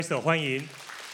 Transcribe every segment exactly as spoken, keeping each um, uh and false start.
手欢迎。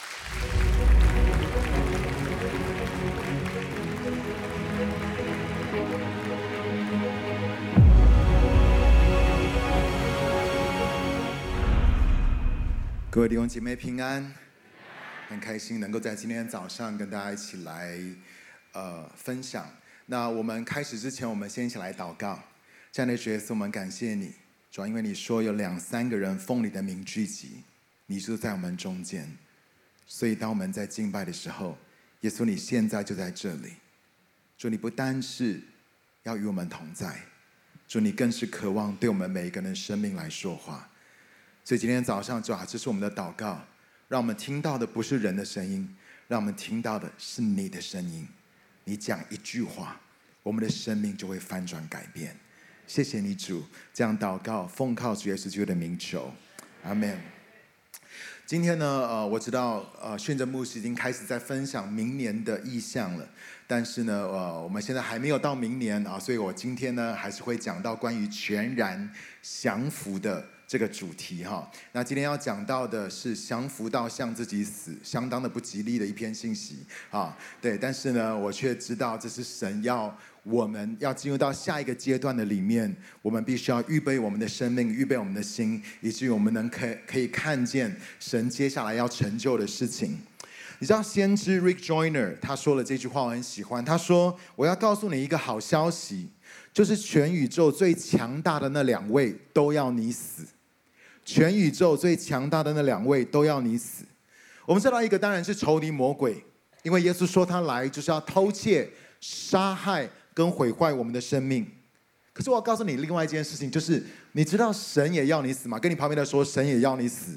各位弟兄姐妹平安，很开心能够在今天早上跟大家一起来呃分享。那我们开始之前，我们先一起来祷告。这样的主耶稣，我们感谢你，主要因为你说有两三个人奉你的名聚集，你就在我们中间。所以当我们在敬拜的时候，耶稣你现在就在这里。主，你不单是要与我们同在，主，你更是渴望对我们每一个人的生命来说话。所以今天早上，主啊，这是我们的祷告，让我们听到的不是人的声音，让我们听到的是你的声音。你讲一句话，我们的生命就会翻转改变。谢谢你主，这样祷告奉靠主耶稣基督的名求，阿们。今天呢，呃，我知道，呃，训正牧师已经开始在分享明年的意向了，但是呢，呃，我们现在还没有到明年啊，所以我今天呢，还是会讲到关于全然降服的这个主题哈。那今天要讲到的是降服到向自己死，相当的不吉利的一篇信息啊。对，但是呢，我却知道这是神要我们要进入到下一个阶段的里面，我们必须要预备我们的生命，预备我们的心，以至于我们能可可以看见神接下来要成就的事情。你知道先知 Rick Joyner 他说了这句话，我很喜欢。他说：“我要告诉你一个好消息，就是全宇宙最强大的那两位都要你死。全宇宙最强大的那两位都要你死。”我们知道一个当然是仇敌魔鬼，因为耶稣说他来就是要偷窃、杀害跟毁坏我们的生命。可是我要告诉你另外一件事情，就是你知道神也要你死吗？跟你旁边的说，神也要你死。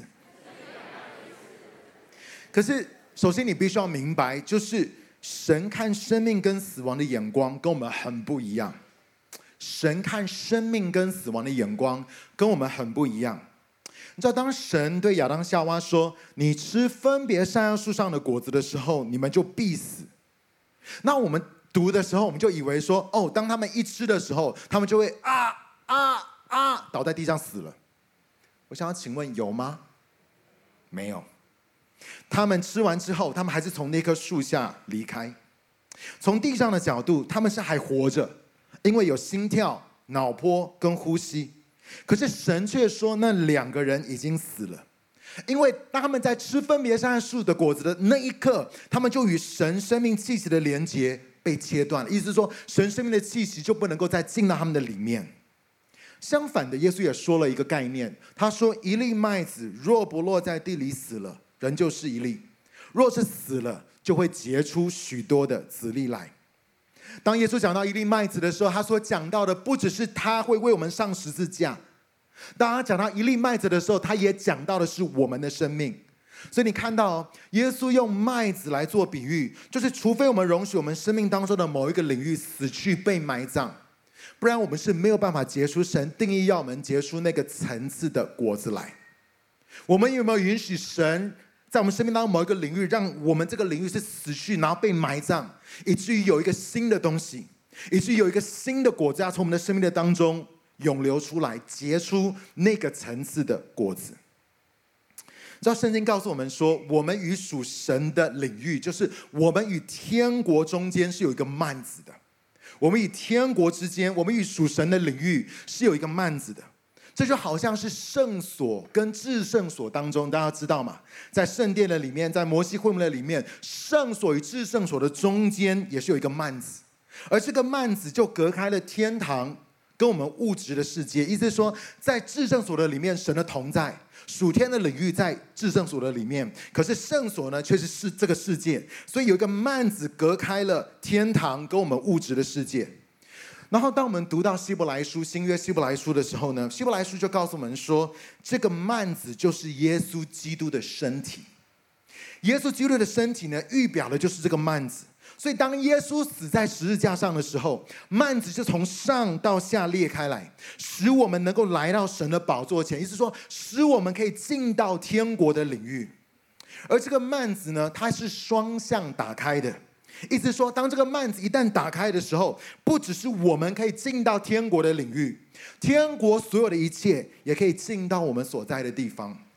可是首先你必须要明白，就是神看生命跟死亡的眼光跟我们很不一样。神看生命跟死亡的眼光跟我们很不一样。你知道当神对亚当夏娃说，你吃分别善恶树上的果子的时候，你们就必死。那我们读的时候，我们就以为说，哦，当他们一吃的时候，他们就会啊啊啊倒在地上死了。我想要请问，有吗？没有。他们吃完之后，他们还是从那棵树下离开。从地上的角度，他们是还活着，因为有心跳、脑波跟呼吸。可是神却说，那两个人已经死了。因为当他们在吃分别善恶树的果子的那一刻，他们就与神生命气息的连结被切断了。意思是说，神生命的气息就不能够再进到他们的里面。相反的，耶稣也说了一个概念，他说，一粒麦子若不落在地里死了，人就是一粒；若是死了，就会结出许多的子粒来。当耶稣讲到一粒麦子的时候，他所讲到的不只是他会为我们上十字架，当他讲到一粒麦子的时候，他也讲到的是我们的生命。所以你看到耶稣用麦子来做比喻，就是除非我们容许我们生命当中的某一个领域死去被埋葬，不然我们是没有办法结出神定义要我们结出那个层次的果子来。我们有没有允许神在我们生命当中某一个领域，让我们这个领域是死去然后被埋葬，以至于有一个新的东西，以至于有一个新的果子要从我们的生命的当中涌流出来，结出那个层次的果子。知道圣经告诉我们说，我们与属神的领域，就是我们与天国中间是有一个幔子的。我们与天国之间，我们与属神的领域是有一个幔子的。这就好像是圣所跟至圣所当中，大家知道吗？在圣殿的里面，在摩西会幕的里面，圣所与至圣所的中间也是有一个幔子，而这个幔子就隔开了天堂跟我们物质的世界。意思是说，在至圣所的里面，神的同在，属天的领域在至圣所的里面，可是圣所呢却是是这个世界，所以有一个幔子隔开了天堂跟我们物质的世界。然后当我们读到希伯来书，新约希伯来书的时候呢，希伯来书就告诉我们说，这个幔子就是耶稣基督的身体。耶稣基督的身体呢，预表的就是这个幔子。所以当耶稣死在十字架上的时候，幔子就从上到下裂开来，使我们能够来到神的宝座前，意思说使我们可以进到天国的领域。而这个幔子呢，它是双向打开的，意思说当这个幔子一旦打开的时候，不只是我们可以进到天国的领域，天国所有的一切也可以进到我们所在的地方。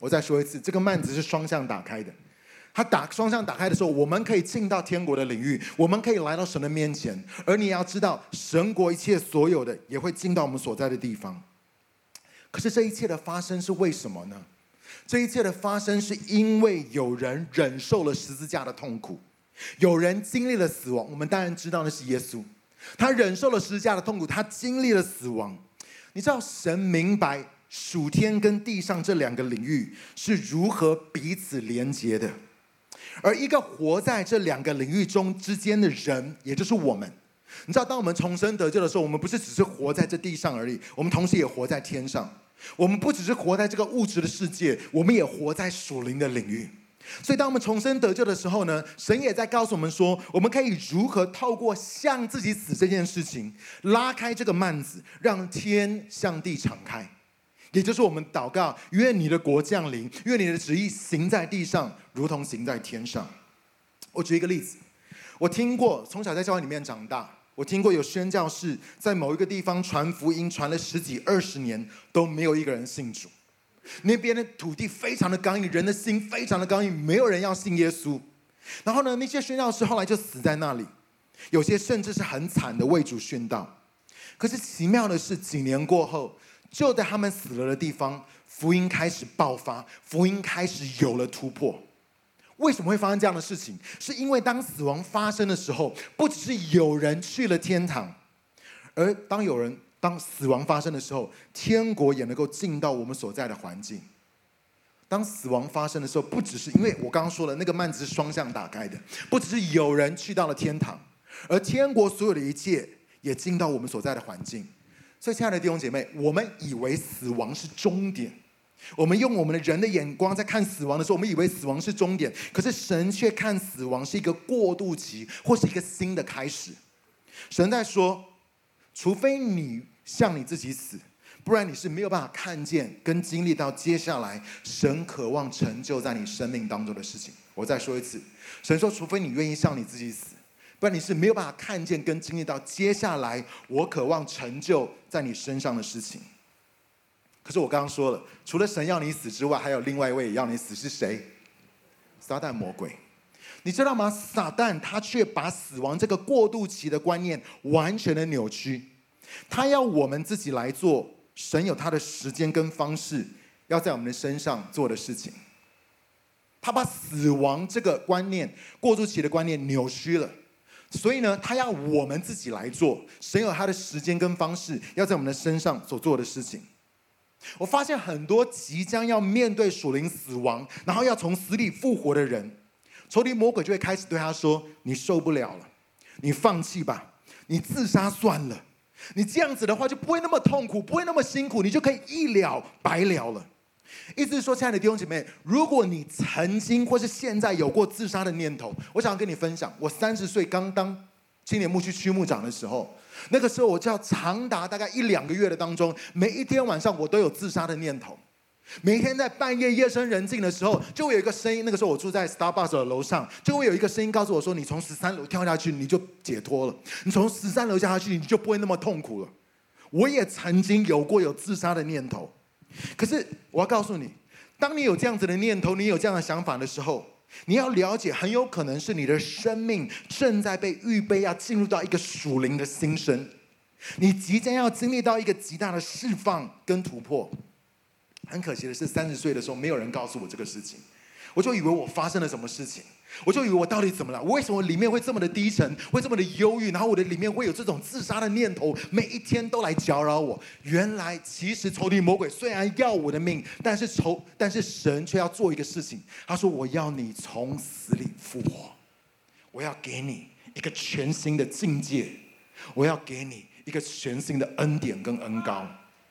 我再说一次，这个幔子是双向打开的。它打双向打开的时候，我们可以进到天国的领域，我们可以来到神的面前。而你也要知道，神国一切所有的也会进到我们所在的地方。可是这一切的发生是为什么呢？这一切的发生是因为有人忍受了十字架的痛苦，有人经历了死亡。我们当然知道那是耶稣，他忍受了十字架的痛苦，他经历了死亡。你知道神明白属天跟地上这两个领域是如何彼此连结的，而一个活在这两个领域中之间的人，也就是我们。你知道当我们重生得救的时候，我们不是只是活在这地上而已，我们同时也活在天上。我们不只是活在这个物质的世界，我们也活在属灵的领域。所以当我们重生得救的时候呢，神也在告诉我们说，我们可以如何透过向自己死这件事情，拉开这个幔子，让天向地敞开。也就是我们祷告，愿你的国降临，愿你的旨意行在地上，如同行在天上。我举一个例子，我听过，从小在教会里面长大，我听过有宣教士在某一个地方传福音，传了十几二十年都没有一个人信主。那边的土地非常的刚硬，人的心非常的刚硬，没有人要信耶稣。然后呢，那些宣教士后来就死在那里，有些甚至是很惨的为主殉道。可是奇妙的是，几年过后，就在他们死了的地方，福音开始爆发，福音开始有了突破。为什么会发生这样的事情？是因为当死亡发生的时候，不只是有人去了天堂，而当有人当死亡发生的时候，天国也能够进到我们所在的环境。当死亡发生的时候，不只是因为我刚刚说了，那个幔子是双向打开的，不只是有人去到了天堂，而天国所有的一切也进到我们所在的环境。所以亲爱的弟兄姐妹，我们以为死亡是终点，我们用我们的人的眼光在看死亡的时候，我们以为死亡是终点，可是神却看死亡是一个过渡期，或是一个新的开始。神在说，除非你向你自己死，不然你是没有办法看见跟经历到接下来神渴望成就在你生命当中的事情。我再说一次，神说，除非你愿意向你自己死，不然你是没有办法看见跟经历到接下来我渴望成就在你身上的事情。可是我刚刚说了，除了神要你死之外，还有另外一位也要你死，是谁？撒旦魔鬼。你知道吗？撒旦他却把死亡这个过渡期的观念完全的扭曲，他要我们自己来做神有他的时间跟方式要在我们的身上做的事情。他把死亡这个观念、过渡期的观念扭曲了，所以呢，他要我们自己来做神有他的时间跟方式要在我们的身上所做的事情。我发现很多即将要面对属灵死亡，然后要从死里复活的人，仇敌魔鬼就会开始对他说，你受不了了，你放弃吧，你自杀算了，你这样子的话就不会那么痛苦，不会那么辛苦，你就可以一了百了了。意思是说，亲爱的弟兄姐妹，如果你曾经或是现在有过自杀的念头，我想要跟你分享，我三十岁刚当青年牧区区牧长的时候，那个时候我就要长达大概一两个月的当中，每一天晚上我都有自杀的念头。每天在半夜夜深人静的时候，就会有一个声音，那个时候我住在 Starbucks 的楼上，就会有一个声音告诉我说，你从十三楼跳下去你就解脱了，你从十三楼跳下去你就不会那么痛苦了。我也曾经有过有自杀的念头，可是我要告诉你，当你有这样子的念头，你有这样的想法的时候，你要了解，很有可能是你的生命正在被预备要进入到一个属灵的新生，你即将要经历到一个极大的释放跟突破。很可惜的是，三十岁的时候没有人告诉我这个事情，我就以为我发生了什么事情，我就以为我到底怎么了？我为什么里面会这么的低沉，会这么的忧郁？然后我的里面会有这种自杀的念头，每一天都来搅扰我。原来其实仇敌魔鬼虽然要我的命，但是仇但是神却要做一个事情，他说我要你从死里复活，我要给你一个全新的境界，我要给你一个全新的恩典跟恩膏。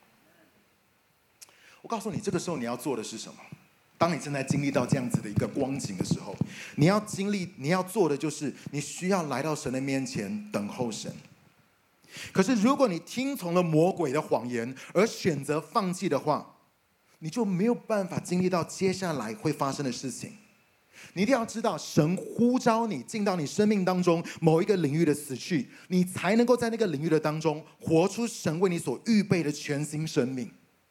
我告诉你，这个时候你要做的是什么？当你正在经历到这样子的一个光景的时候，你要经历，你要做的就是你需要来到神的面前等候神。可是如果你听从了魔鬼的谎言而选择放弃的话，你就没有办法经历到接下来会发生的事情。你一定要知道，神呼召你进到你生命当中某一个领域的死去，你才能够在那个领域的当中活出神为你所预备的全新生命。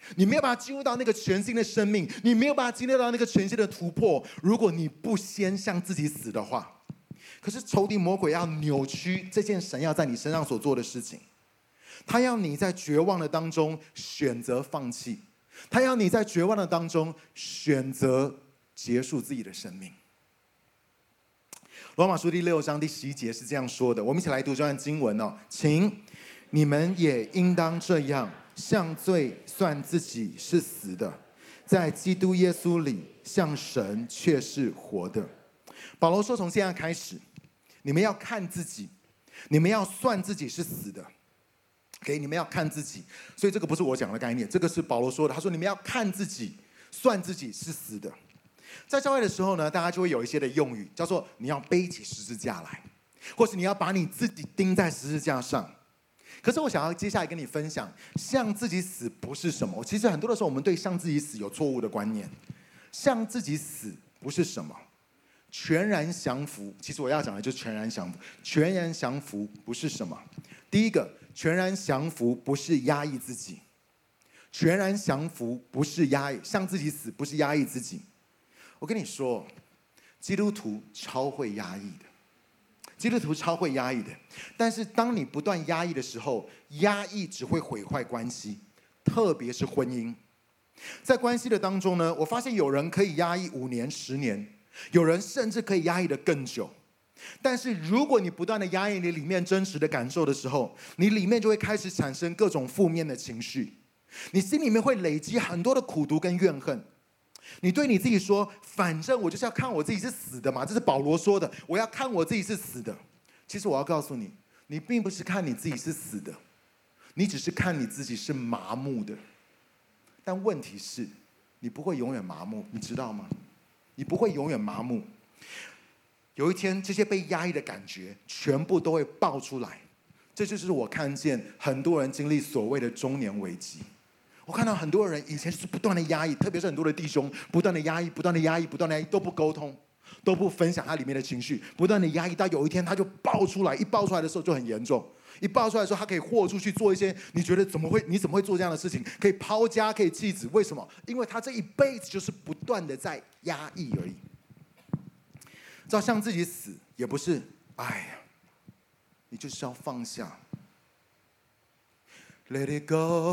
你没有办法进入到那个全新的生命，你没有办法经历到那个全新的突破，如果你不先向自己死的话。可是仇敌魔鬼要扭曲这件神要在你身上所做的事情，他要你在绝望的当中选择放弃，他要你在绝望的当中选择结束自己的生命。罗马书第六章第十一节是这样说的，我们一起来读这段经文哦，请你们也应当这样，向罪算自己是死的，在基督耶稣里向神却是活的。保罗说，从现在开始，你们要看自己，你们要算自己是死的。OK， 你们要看自己，所以这个不是我讲的概念，这个是保罗说的。他说，你们要看自己，算自己是死的。在教会的时候呢，大家就会有一些的用语，叫做你要背起十字架来，或是你要把你自己钉在十字架上。可是我想要接下来跟你分享，向自己死不是什么。其实很多的时候，我们对向自己死有错误的观念。向自己死不是什么，全然降服。其实我要讲的就是全然降服。全然降服不是什么。第一个，全然降服不是压抑自己。全然降服不是压抑，向自己死不是压抑自己。我跟你说，基督徒超会压抑的。基督徒超会压抑的，但是当你不断压抑的时候，压抑只会毁坏关系，特别是婚姻。在关系的当中呢，我发现有人可以压抑五年、十年，有人甚至可以压抑得更久。但是如果你不断的压抑你里面真实的感受的时候，你里面就会开始产生各种负面的情绪，你心里面会累积很多的苦毒跟怨恨。你对你自己说，反正我就是要看我自己是死的嘛，这是保罗说的，我要看我自己是死的。其实我要告诉你，你并不是看你自己是死的，你只是看你自己是麻木的。但问题是，你不会永远麻木，你知道吗？你不会永远麻木。有一天，这些被压抑的感觉全部都会爆出来。这就是我看见很多人经历所谓的中年危机。我看到很多人以前是不断的压抑，特别是很多的弟兄不断的压抑，不断的压抑，不断的压抑，都不沟通，都不分享他里面的情绪，不断的压抑，到有一天他就爆出来，一爆出来的时候就很严重。一爆出来的时候，他可以豁出去做一些你觉得怎么会，你怎么会做这样的事情？可以抛家，可以弃子，为什么？因为他这一辈子就是不断的在压抑而已。知道向自己死也不是，哎呀，你就是要放下。Let it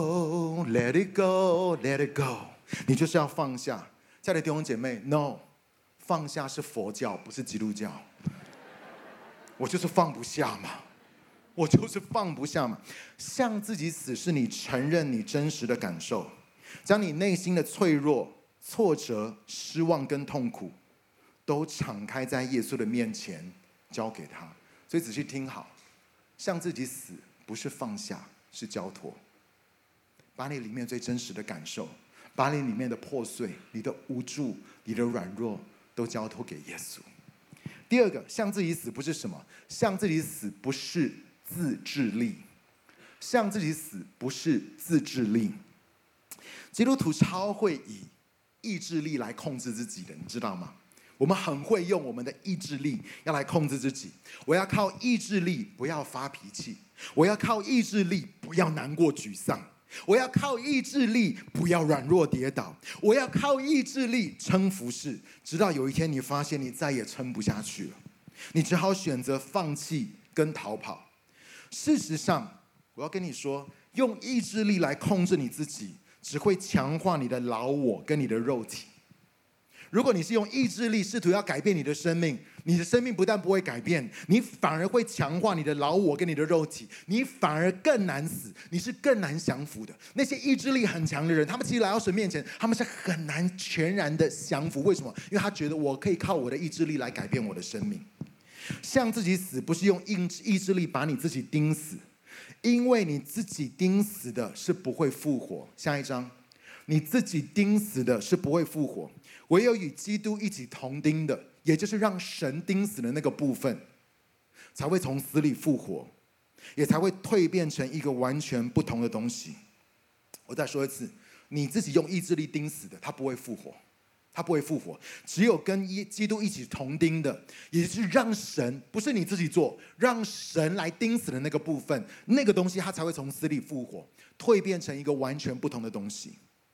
go, let it go, let it go。你就是要放下。亲爱的弟兄姐妹 ，No， 放下是佛教，不是基督教。我就是放不下嘛，我就是放不下嘛。向自己死是你承认你真实的感受，将你内心的脆弱、挫折、失望跟痛苦，都敞开在耶稣的面前，交给他。所以仔细听好，向自己死不是放下。是交托，把你里面最真实的感受，把你里面的破碎、你的无助、你的软弱，都交托给耶稣。第二个，向自己死不是什么？向自己死不是自制力，向自己死不是自制力。基督徒超会以意志力来控制自己的，你知道吗？我们很会用我们的意志力要来控制自己。我要靠意志力不要发脾气，我要靠意志力不要难过沮丧，我要靠意志力不要软弱跌倒，我要靠意志力撑服事。直到有一天你发现你再也撑不下去了，你只好选择放弃跟逃跑。事实上，我要跟你说，用意志力来控制你自己，只会强化你的老我跟你的肉体。如果你是用意志力试图要改变你的生命，你的生命不但不会改变，你反而会强化你的老我跟你的肉体，你反而更难死，你是更难降服的。那些意志力很强的人，他们其实来到神面前，他们是很难全然的降服。为什么？因为他觉得我可以靠我的意志力来改变我的生命。向自己死不是用意志力把你自己钉死，因为你自己钉死的是不会复活。下一章，你自己钉死的是不会复活，唯有与基督一起同钉的，也就是让神钉死的那个部分，才会从死里复活，也才会蜕变成一个完全不同的东西。我再说一次，你自己用意志力钉死的，它不会复活，它不会复活。只有跟基督一起同钉的，也就是让神，不是你自己做，让神来钉死的那个部分，那个东西它才会从死里复活，蜕变成一个完全不同的东西。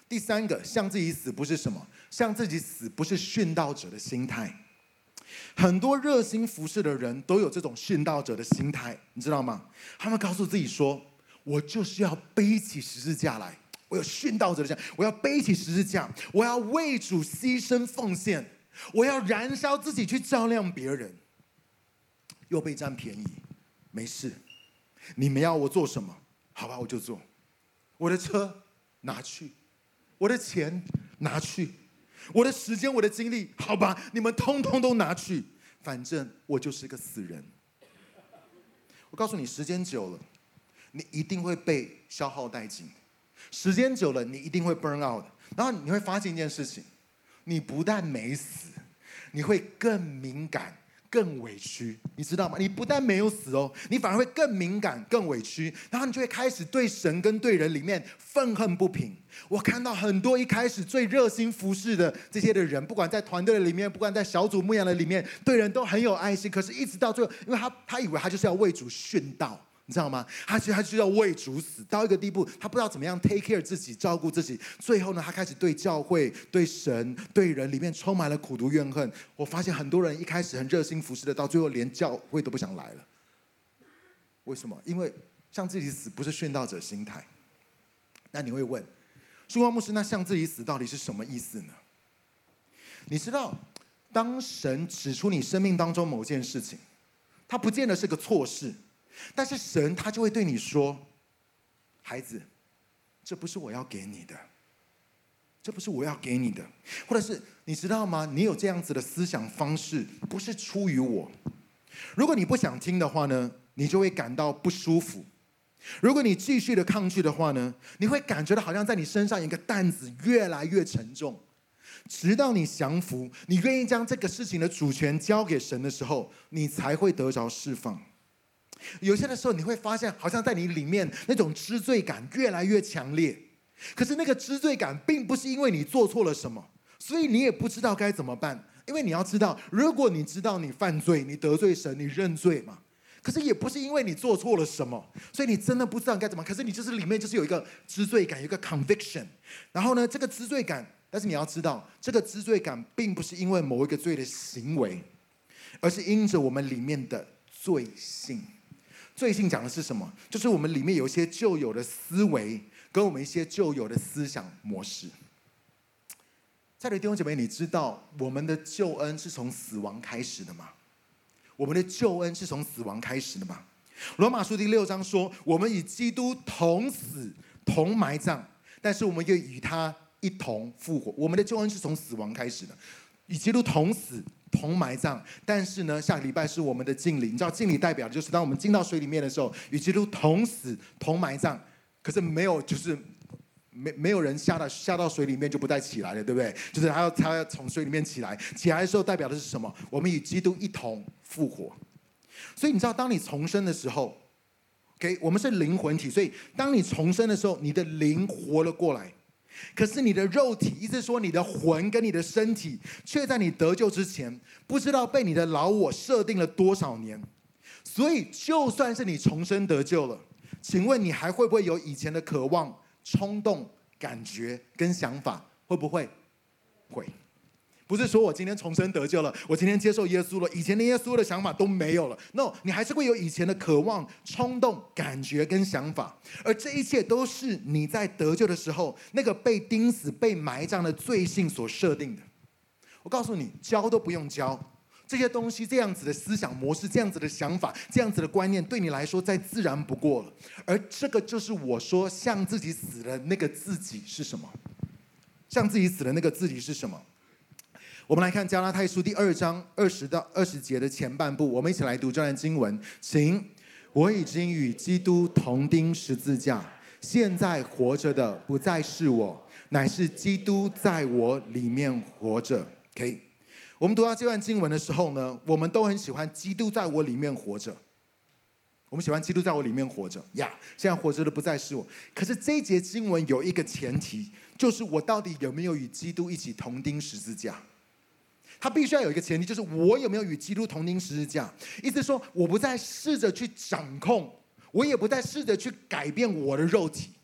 第三个，向自己死不是什么？向自己死不是殉道者的心态。很多热心服侍的人都有这种殉道者的心态，你知道吗？他们告诉自己说，我就是要背起十字架来，我有殉道者的心，我要背起十字架，我要为主牺牲奉献，我要燃烧自己去照亮别人。又被占便宜，没事，你们要我做什么？好吧，我就做。我的车拿去，我的钱拿去，我的时间，我的精力，好吧，你们通通都拿去，反正我就是个死人。我告诉你，时间久了，你一定会被消耗殆尽。时间久了，你一定会 burn out。然后你会发现一件事情，你不但没死，你会更敏感。更委屈，你知道吗？你不但没有死哦，你反而会更敏感、更委屈，然后你就会开始对神跟对人里面愤恨不平。我看到很多一开始最热心服侍的这些的人，不管在团队的里面，不管在小组牧养的里面，对人都很有爱心。可是，一直到最后，因为他他以为他就是要为主殉道。你知道吗？他其实他就要为主死到一个地步，他不知道怎么样 take care 自己，照顾自己。最后呢，他开始对教会、对神、对人里面充满了苦毒怨恨。我发现很多人一开始很热心服侍的，到最后连教会都不想来了。为什么？因为向自己死不是殉道者心态。那你会问，曙光牧师，那向自己死到底是什么意思呢？你知道，当神指出你生命当中某件事情，它不见得是个错事。但是神他就会对你说，孩子，这不是我要给你的，这不是我要给你的。或者是你知道吗？你有这样子的思想方式，不是出于我。如果你不想听的话呢，你就会感到不舒服。如果你继续的抗拒的话呢，你会感觉到好像在你身上有一个担子越来越沉重，直到你降服，你愿意将这个事情的主权交给神的时候，你才会得着释放。有些的时候你会发现，好像在你里面那种知罪感越来越强烈，可是那个知罪感并不是因为你做错了什么，所以你也不知道该怎么办。因为你要知道，如果你知道你犯罪，你得罪神，你认罪嘛，可是也不是因为你做错了什么，所以你真的不知道该怎么。可是你就是里面就是有一个知罪感，有一个 conviction。 然后呢，这个知罪感，但是你要知道，这个知罪感并不是因为某一个罪的行为，而是因着我们里面的罪性。罪性讲的是什么？就是我们里面有一些旧有的思维，跟我们一些旧有的思想模式。亲爱的弟兄姐妹，你知道我们的救恩是从死亡开始的吗？我们的救恩是从死亡开始的吗？罗马书第六章说，我们与基督同死同埋葬，但是我们又与他一同复活。我们的救恩是从死亡开始的，与基督同死同埋葬，但是呢，下个礼拜是我们的敬礼。你知道敬礼代表的就是当我们进到水里面的时候，与基督同死同埋葬。可是没有，就是没没有人下到下到水里面就不再起来了，对不对？就是他要他要从水里面起来，起来的时候代表的是什么？我们与基督一同复活。所以你知道，当你重生的时候 ，OK， 我们是灵魂体，所以当你重生的时候，你的灵活了过来。可是你的肉体，意思说你的魂跟你的身体，却在你得救之前，不知道被你的老我设定了多少年。所以就算是你重生得救了，请问你还会不会有以前的渴望、冲动、感觉跟想法？会不会？会。不是说我今天重生得救了，我今天接受耶稣了，以前的耶稣的想法都没有了。No， 你还是会有以前的渴望、冲动、感觉跟想法，而这一切都是你在得救的时候那个被钉死、被埋葬的罪性所设定的。我告诉你，教都不用教，这些东西，这样子的思想模式，这样子的想法，这样子的观念，对你来说再自然不过了。而这个就是我说向自己死的那个自己是什么？向自己死的那个自己是什么？我们来看加拉太书第二章二十到二十节的前半部，我们一起来读这段经文。请，我已经与基督同钉十字架，现在活着的不再是我，乃是基督在我里面活着。OK， 我们读到这段经文的时候呢，我们都很喜欢基督在我里面活着。我们喜欢基督在我里面活着呀， yeah, 现在活着的不再是我。可是这一节经文有一个前提，就是我到底有没有与基督一起同钉十字架？他必须要有一个前提，就是我有没有与基督同钉十字架。意思说，我不再试着去掌控，我也不再试着去改变我的肉体，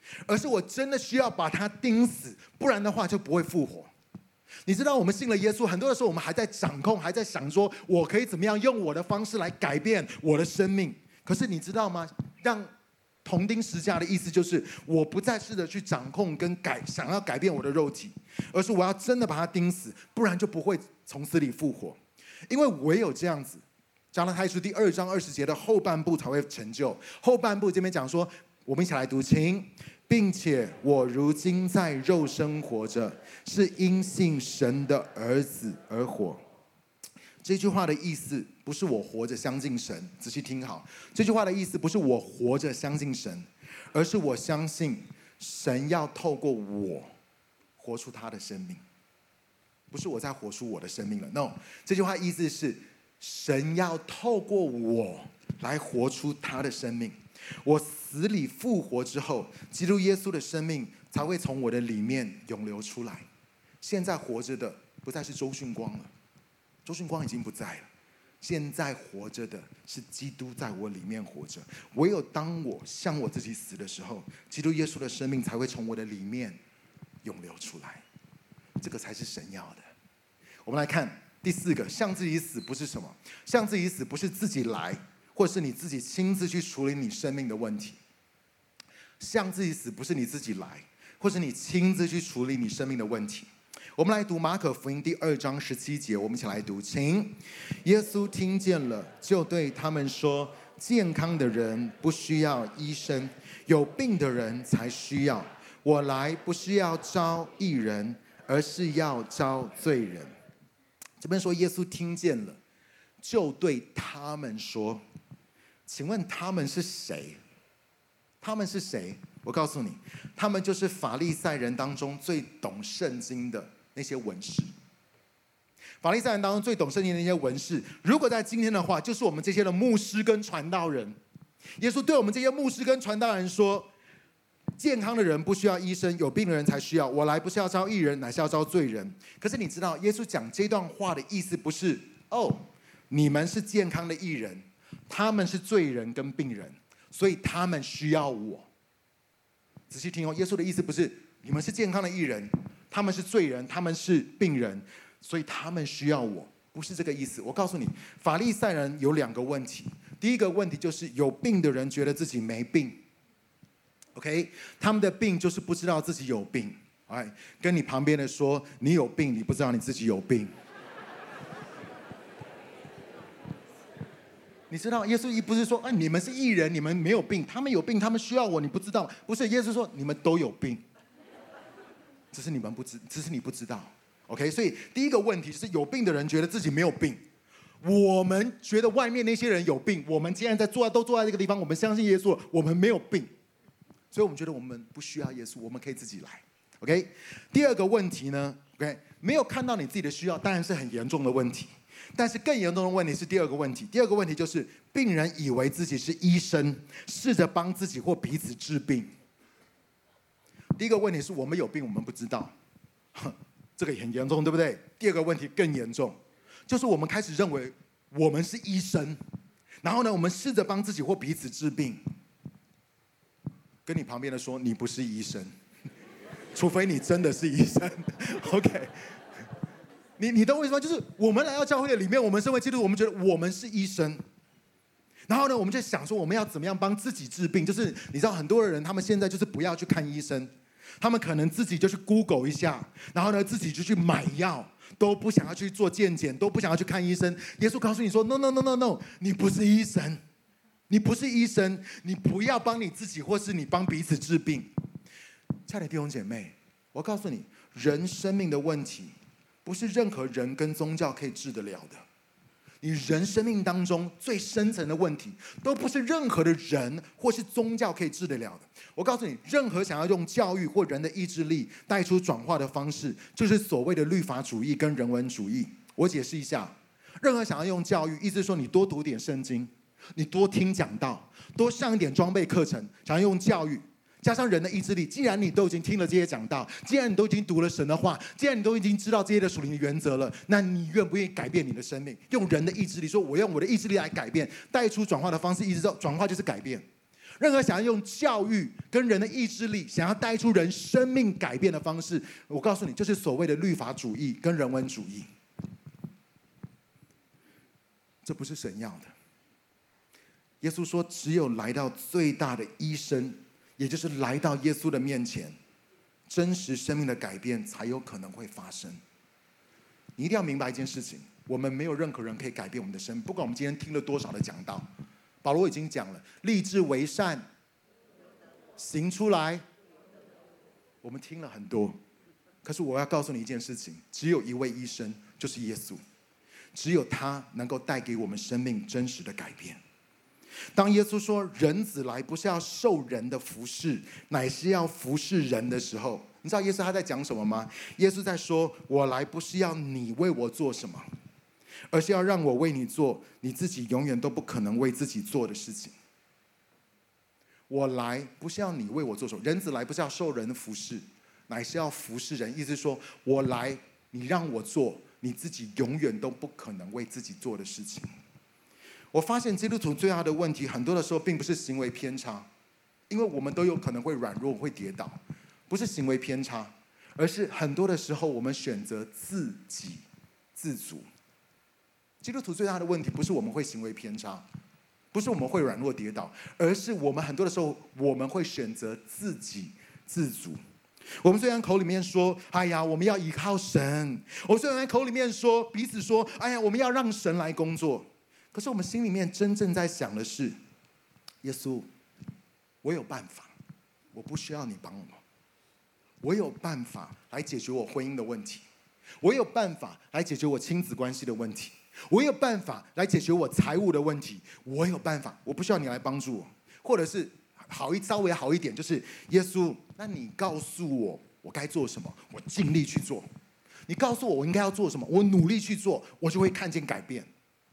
而是我真的需要把他钉死，不然的话就不会复活。你知道我们信了耶稣，很多的时候我们还在掌控，还在想说我可以怎么样用我的方式来改变我的生命。可是你知道吗？让同钉十架的意思就是我不再试着去掌控跟改想要改变我的肉体，而是我要真的把它钉死，不然就不会从死里复活。因为唯有这样子，加拉太书第二章二十节的后半部才会成就。后半部这边讲说，我们一起来读，请。并且我如今在肉身活着，是因信神的儿子而活。这句话的意思不是我活着相信神，仔细听好，这句话的意思不是我活着相信神，而是我相信神要透过我活出他的生命。不是我在活出我的生命了 ，no， 这句话意思是神要透过我来活出他的生命。我死里复活之后，基督耶稣的生命才会从我的里面涌流出来。现在活着的不再是周训光了，周训光已经不在了，现在活着的是基督在我里面活着。唯有当我向我自己死的时候，基督耶稣的生命才会从我的里面涌流出来。这个才是神要的。我们来看第四个，向自己死不是什么？向自己死不是自己来，或是你自己亲自去处理你生命的问题。向自己死不是你自己来，或是你亲自去处理你生命的问题。我们来读马可福音第二章十七节，我们一起来读，请。耶稣听见了，就对他们说：健康的人不需要医生，有病的人才需要。我来不是要招义人，而是要招罪人。这边说耶稣听见了，就对他们说。请问他们是谁？他们是谁？我告诉你，他们就是法利赛人当中最懂圣经的那些文士。法利赛人当中最懂圣经的那些文士，如果在今天的话，就是我们这些的牧师跟传道人。耶稣对我们这些牧师跟传道人说：健康的人不需要医生，有病的人才需要。我来不是要招义人，乃是要招罪人。可是你知道，耶稣讲这段话的意思不是哦，你们是健康的义人，他们是罪人跟病人，所以他们需要我。仔细听哦，耶稣的意思不是你们是健康的义人，他们是罪人，他们是病人，所以他们需要我，不是这个意思。我告诉你，法利赛人有两个问题。第一个问题就是有病的人觉得自己没病。OK， 他们的病就是不知道自己有病。哎，跟你旁边的说，你有病，你不知道你自己有病。你知道，耶稣不是说，哎，你们是义人，你们没有病，他们有病，他们需要我，你不知道。不是，耶稣说你们都有病，只是你们不知，只是你不知道。OK， 所以第一个问题就是有病的人觉得自己没有病。我们觉得外面那些人有病，我们既然在坐都坐在这个地方，我们相信耶稣，我们没有病。所以我们觉得我们不需要耶稣，我们可以自己来。OK， 第二个问题呢 ，OK， 没有看到你自己的需要，当然是很严重的问题。但是更严重的问题是第二个问题，第二个问题就是病人以为自己是医生，试着帮自己或彼此治病。第一个问题是我们有病，我们不知道，这个也很严重，对不对？第二个问题更严重，就是我们开始认为我们是医生，然后呢，我们试着帮自己或彼此治病。跟你旁边的说，你不是医生，除非你真的是医生。OK， 你你懂我意思吗？就是我们来到教会的里面，我们身为基督徒，我们觉得我们是医生，然后呢，我们就想说我们要怎么样帮自己治病。就是你知道，很多的人他们现在就是不要去看医生，他们可能自己就去 Google 一下，然后呢，自己就去买药，都不想要去做健检，都不想要去看医生。耶稣告诉你说 ，No No No No No， 你不是医生。你不是医生，你不要帮你自己，或是你帮彼此治病。亲爱的弟兄姐妹，我告诉你，人生命的问题，不是任何人跟宗教可以治得了的。你人生命当中最深层的问题，都不是任何的人或是宗教可以治得了的。我告诉你，任何想要用教育或人的意志力带出转化的方式，就是所谓的律法主义跟人文主义。我解释一下，任何想要用教育，意思是说你多读点圣经，你多听讲道，多上一点装备课程，想要用教育加上人的意志力。既然你都已经听了这些讲道，既然你都已经读了神的话，既然你都已经知道这些的属灵的原则了，那你愿不愿意改变你的生命？用人的意志力说，我用我的意志力来改变，带出转化的方式，意思说转化就是改变。 任何想要用教育跟人的意志力，想要带出人生命改变的方式，我告诉你，就是所谓的律法主义跟人文主义。这不是神要的。耶稣说，只有来到最大的医生，也就是来到耶稣的面前，真实生命的改变才有可能会发生。你一定要明白一件事情，我们没有任何人可以改变我们的生命，不管我们今天听了多少的讲道。保罗已经讲了，立志为善，行出来。我们听了很多，可是我要告诉你一件事情，只有一位医生，就是耶稣，只有他能够带给我们生命真实的改变。当耶稣说人子来不是要受人的服侍，乃是要服侍人的时候，你知道耶稣他在讲什么吗？耶稣在说，我来不是要你为我做什么，而是要让我为你做你自己永远都不可能为自己做的事情。我来不是要你为我做什么，人子来不是要受人的服侍，乃是要服侍人。意思是说，我来，你让我做你自己永远都不可能为自己做的事情。我发现基督徒最大的问题，很多的时候并不是行为偏差，因为我们都有可能会软弱、会跌倒，不是行为偏差，而是很多的时候我们选择自给自足。基督徒最大的问题不是我们会行为偏差，不是我们会软弱跌倒，而是我们很多的时候我们会选择自给自足。我们虽然口里面说，哎呀，我们要依靠神；我们虽然口里面说，彼此说，哎呀，我们要让神来工作。可是我们心里面真正在想的是，耶稣，我有办法，我不需要你帮我。我有办法来解决我婚姻的问题，我有办法来解决我亲子关系的问题，我有办法来解决我财务的问题，我有办法，我不需要你来帮助我。或者是好一稍微好一点，就是耶稣，那你告诉我我该做什么，我尽力去做。你告诉我我应该要做什么，我努力去做，我就会看见改变。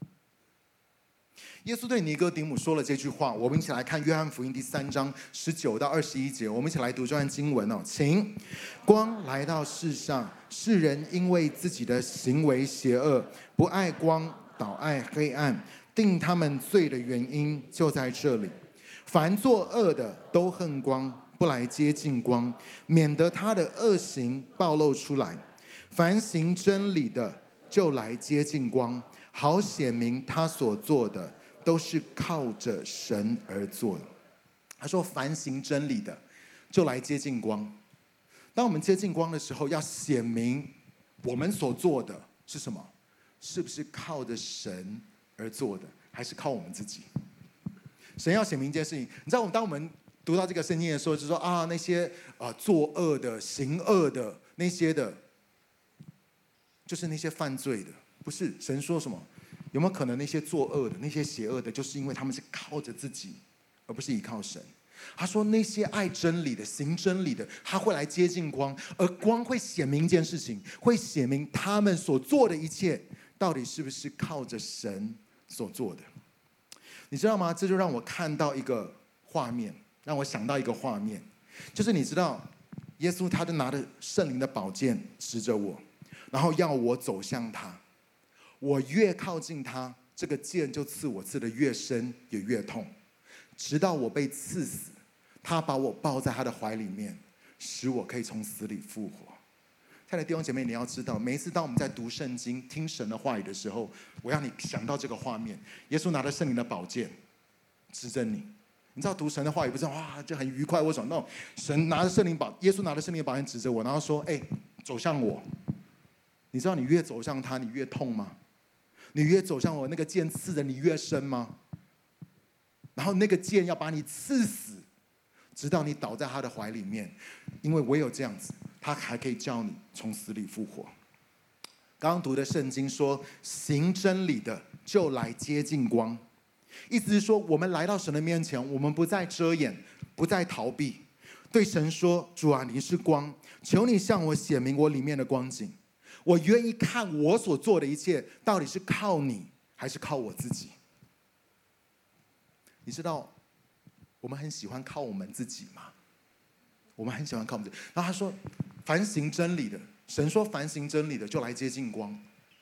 耶稣对尼哥底母说了这句话，我们一起来看约翰福音第三章十九到二十一节，我们一起来读这段经文哦，请。光来到世上，世人因为自己的行为邪恶，不爱光，倒爱黑暗，定他们罪的原因就在这里。凡作恶的都恨光，不来接近光，免得他的恶行暴露出来。凡行真理的就来接近光，好显明他所做的都是靠着神而做的。他说，凡行真理的就来接近光。当我们接近光的时候，要显明我们所做的是什么，是不是靠着神而做的，还是靠我们自己。神要显明一件事情，你知道，当我们读到这个圣经的时候，就说啊，那些啊、呃、作恶的、行恶的那些的，就是那些犯罪的。不是，神说什么？有没有可能那些作恶的、那些邪恶的，就是因为他们是靠着自己，而不是依靠神？他说那些爱真理的、行真理的，他会来接近光，而光会显明一件事情，会显明他们所做的一切到底是不是靠着神所做的。你知道吗？这就让我看到一个画面，让我想到一个画面，就是你知道，耶稣他就拿着圣灵的宝剑指着我，然后要我走向他。我越靠近他，这个剑就刺我刺得越深也越痛，直到我被刺死，他把我抱在他的怀里面，使我可以从死里复活。亲爱的弟兄姐妹，你要知道，每一次当我们在读圣经、听神的话语的时候，我让你想到这个画面：耶稣拿着圣灵的宝剑指着你。你知道读神的话语不是哇就很愉快或什么那种，神拿着圣灵宝，耶稣拿着圣灵的宝剑指着我，然后说：“哎，走向我。”你知道你越走向他，你越痛吗？你越走向我，那个剑刺的你越深吗？然后那个剑要把你刺死，直到你倒在他的怀里面，因为唯有这样子，他还可以叫你从死里复活。刚刚读的圣经说，行真理的就来接近光，意思是说，我们来到神的面前，我们不再遮掩，不再逃避，对神说：“主啊，你是光，求你向我显明我里面的光景。我愿意看我所做的一切，到底是靠你，还是靠我自己？”你知道，我们很喜欢靠我们自己吗？我们很喜欢靠我们自己。然后他说，凡行真理的，神说凡行真理的就来接近光。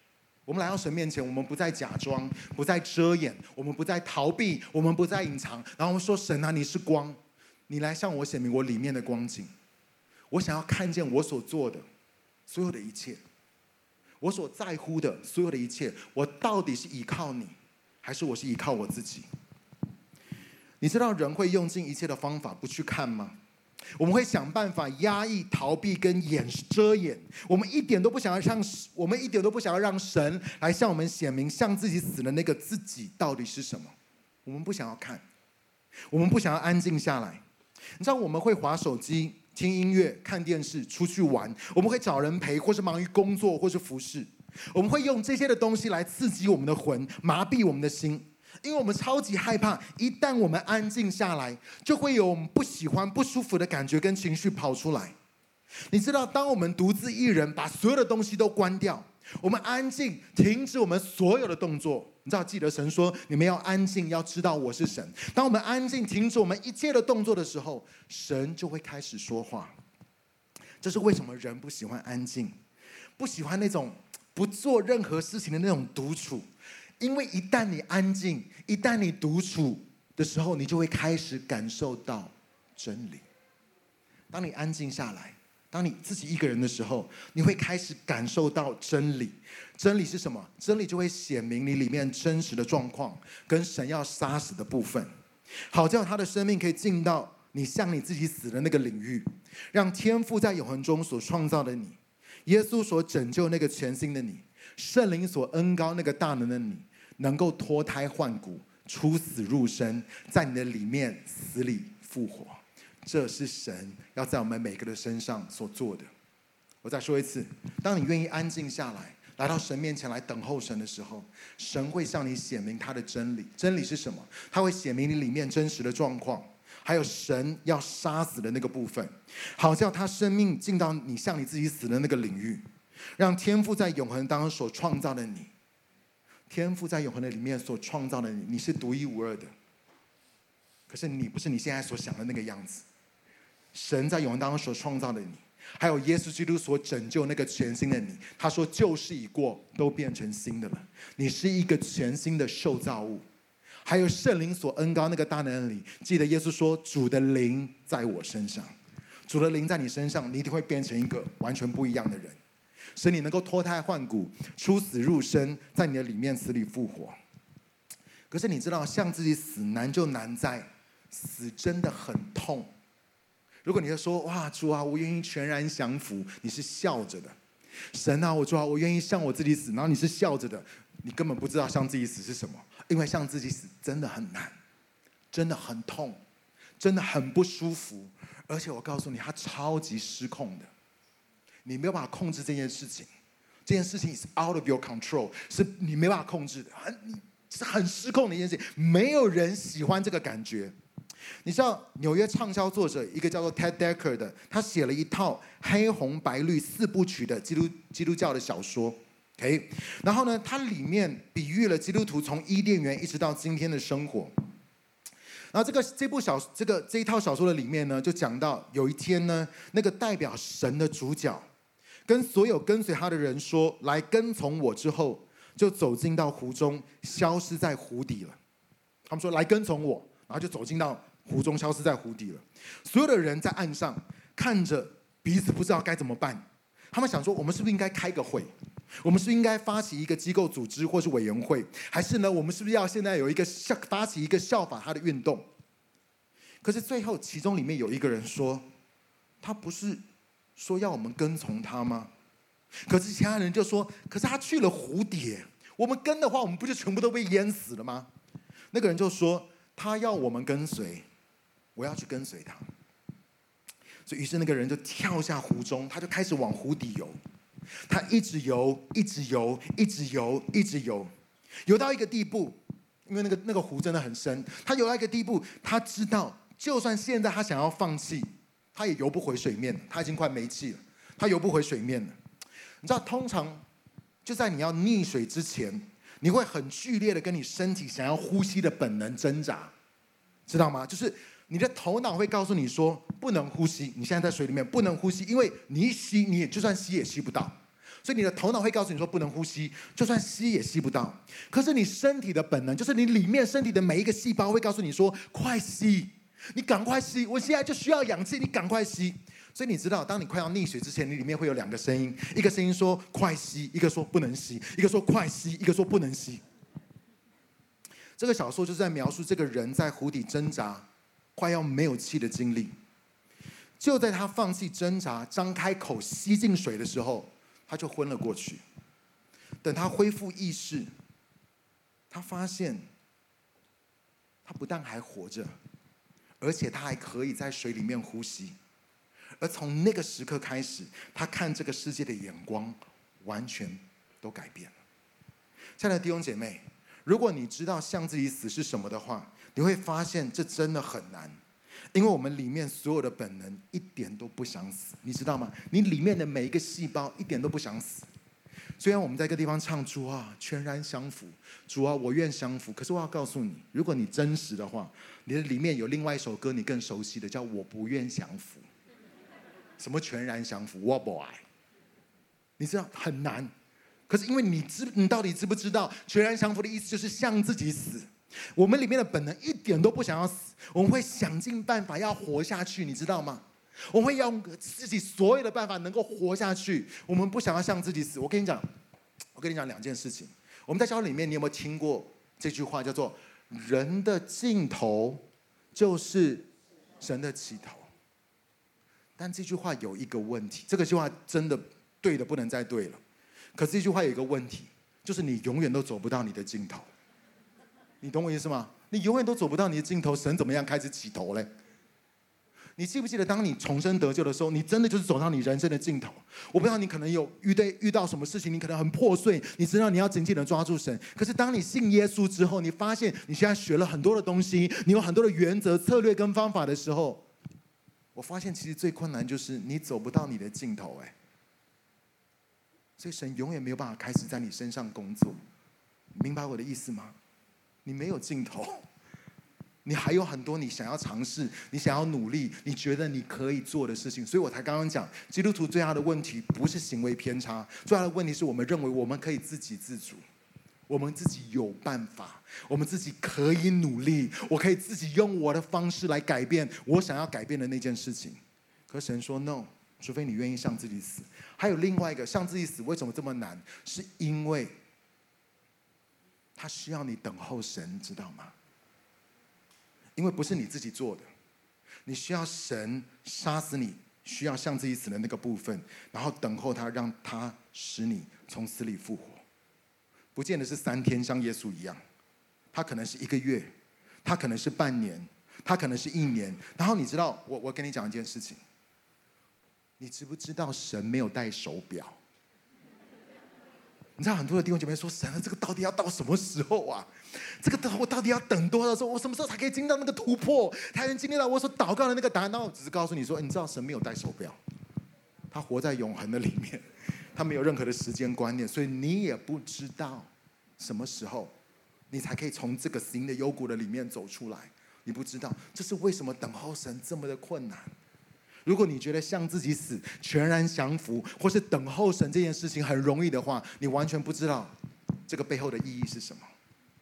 我们来到神面前，我们不再假装，不再遮掩，我们不再逃避，我们不再隐藏。然后我们说：神啊，你是光，你来向我显明我里面的光景。我想要看见我所做的所有的一切，我所在乎的所有的一切，我到底是依靠你，还是我是依靠我自己？你知道人会用尽一切的方法不去看吗？我们会想办法压抑、逃避跟掩遮掩。我们一点都不想要让，我们一点都不想要让神来向我们显明，向自己死的那个自己到底是什么。我们不想要看，我们不想要安静下来。你知道我们会滑手机、听音乐、看电视、出去玩，我们会找人陪，或是忙于工作，或是服侍。我们会用这些的东西来刺激我们的魂，麻痹我们的心。因为我们超级害怕，一旦我们安静下来，就会有我们不喜欢、不舒服的感觉跟情绪跑出来。你知道，当我们独自一人，把所有的东西都关掉，我们安静，停止我们所有的动作。你知道，记得神说，你们要安静，要知道我是神。当我们安静，停止我们一切的动作的时候，神就会开始说话。这是为什么人不喜欢安静，不喜欢那种不做任何事情的那种独处。因为一旦你安静，一旦你独处的时候，你就会开始感受到真理。当你安静下来，当你自己一个人的时候，你会开始感受到真理。真理是什么？真理就会显明你里面真实的状况，跟神要杀死的部分，好叫他的生命可以进到你向你自己死的那个领域，让天父在永恒中所创造的你，耶稣所拯救那个全新的你，圣灵所恩膏那个大能的你，能够脱胎换骨，出死入生，在你的里面死里复活。这是神要在我们每个人身上所做的。我再说一次，当你愿意安静下来，来到神面前来等候神的时候，神会向你显明他的真理。真理是什么？他会显明你里面真实的状况，还有神要杀死的那个部分，好叫他生命进到你向你自己死的那个领域，让天父在永恒当中所创造的你，天父在永恒的里面所创造的你，你是独一无二的。可是你不是你现在所想的那个样子。神在永恒当中所创造的你，还有耶稣基督所拯救那个全新的你，他说旧事已过，都变成新的了。你是一个全新的受造物。还有圣灵所恩膏那个大能的你，记得耶稣说，主的灵在我身上，主的灵在你身上，你一定会变成一个完全不一样的人，使你能够脱胎换骨，出死入生，在你的里面死里复活。可是你知道，向自己死难就难在死真的很痛。如果你就说，哇，主啊，我愿意全然降服，你是笑着的。神啊，我主啊，我愿意向我自己死，然后你是笑着的，你根本不知道向自己死是什么。因为向自己死真的很难，真的很痛，真的很不舒服。而且我告诉你，它超级失控的，你没有办法控制这件事情。这件事情 is out of your control， 是你没办法控制的，很是很失控的一件事情。没有人喜欢这个感觉。你知道纽约畅销作者一个叫做 Ted Decker 的，他写了一套黑红白绿四部曲的基督基督教的小说。Okay? 然后呢，它里面比喻了基督徒从伊甸园一直到今天的生活。然后这个这部小这个这一套小说的里面呢，就讲到有一天呢，那个代表神的主角跟所有跟随他的人说：“来跟从我。”之后就走进到湖中，消失在湖底了。他们说：“来跟从我。”然后就走进到湖中，消失在湖底了。所有的人在岸上看着彼此，不知道该怎么办。他们想说：“我们是不是应该开个会？我们是不是应该发起一个机构组织或是委员会？还是呢，我们是不是要现在有一个发起一个效法他的运动？”可是最后，其中里面有一个人说：“他不是说要我们跟从他吗？”可是其他人就说：“可是他去了湖底，我们跟的话，我们不就全部都被淹死了吗？”那个人就说：“他要我们跟随，我要去跟随他。”所以于是那个人就跳下湖中，他就开始往湖底游。他一直游，一直游，一直游，一直游，游到一个地步，因为那个那个湖真的很深。他游到一个地步，他知道，就算现在他想要放弃，他也游不回水面，他已经快没气了，他游不回水面了。你知道，通常就在你要溺水之前，你会很剧烈的跟你身体想要呼吸的本能挣扎，知道吗？就是你的头脑会告诉你说不能呼吸，你现在在水里面不能呼吸，因为你一吸，你也就算吸也吸不到。 所以你的头脑会告诉你说不能呼吸，就算吸也吸不到。可是你身体的本能，就是你里面身体的每一个细胞会告诉你说快吸，你赶快吸，我现在就需要氧气，你赶快吸。所以你知道，当你快要溺水之前，你里面会有两个声音，一个声音说快吸，一个说不能吸，一个说快吸，一个说不能吸。这个小说就是在描述这个人在湖底挣扎，快要没有气的经历。就在他放弃挣扎，张开口吸进水的时候，他就昏了过去。等他恢复意识，他发现他不但还活着，而且他还可以在水里面呼吸。而从那个时刻开始，他看这个世界的眼光完全都改变了。亲爱的弟兄姐妹，如果你知道向自己死是什么的话，你会发现这真的很难，因为我们里面所有的本能一点都不想死，你知道吗？你里面的每一个细胞一点都不想死。虽然我们在一个地方唱主啊，全然降服，主啊，我愿降服，可是我要告诉你，如果你真实的话，你的里面有另外一首歌你更熟悉的，叫我不愿降服。什么全然降服？我不爱。你知道很难，可是因为你知，你到底知不知道，全然降服的意思就是向自己死。我们里面的本能一点都不想要死，我们会想尽办法要活下去，你知道吗？我们会用自己所有的办法能够活下去，我们不想要向自己死。我跟你讲，我跟你讲两件事情。我们在教会里面，你有没有听过这句话，叫做“人的尽头就是神的起头”？但这句话有一个问题，这个句话真的对的不能再对了。可是这句话有一个问题，就是你永远都走不到你的尽头。你懂我意思吗？你永远都走不到你的尽头，神怎么样开始起头嘞？你记不记得，当你重生得救的时候，你真的就是走到你人生的尽头。我不知道你可能有遇对遇到什么事情，你可能很破碎，你知道你要紧紧的抓住神。可是当你信耶稣之后，你发现你现在学了很多的东西，你有很多的原则、策略跟方法的时候，我发现其实最困难就是你走不到你的尽头。哎，所以神永远没有办法开始在你身上工作。明白我的意思吗？你没有尽头，你还有很多你想要尝试，你想要努力，你觉得你可以做的事情。所以我才刚刚讲，基督徒最大的问题不是行为偏差，最大的问题是我们认为我们可以自给自足，我们自己有办法，我们自己可以努力，我可以自己用我的方式来改变我想要改变的那件事情。可神说 no， 除非你愿意向自己死。还有另外一个，向自己死为什么这么难？是因为他需要你等候神，知道吗？因为不是你自己做的，你需要神杀死你需要向自己死的那个部分，然后等候他，让他使你从死里复活。不见得是三天，像耶稣一样，他可能是一个月，他可能是半年，他可能是一年。然后你知道，我我跟你讲一件事情，你知不知道神没有戴手表？你知道很多的弟兄姐妹说，神啊，这个到底要到什么时候啊？这个我到底要等多少时候？我什么时候才可以经历到那个突破，才能经历到我所祷告的那个答案？然后我只是告诉你说，你知道神没有戴手表，他活在永恒的里面，他没有任何的时间观念，所以你也不知道什么时候你才可以从这个死荫的幽谷的里面走出来。你不知道，这是为什么等候神这么的困难。如果你觉得向自己死、全然降服，或是等候神这件事情很容易的话，你完全不知道这个背后的意义是什么。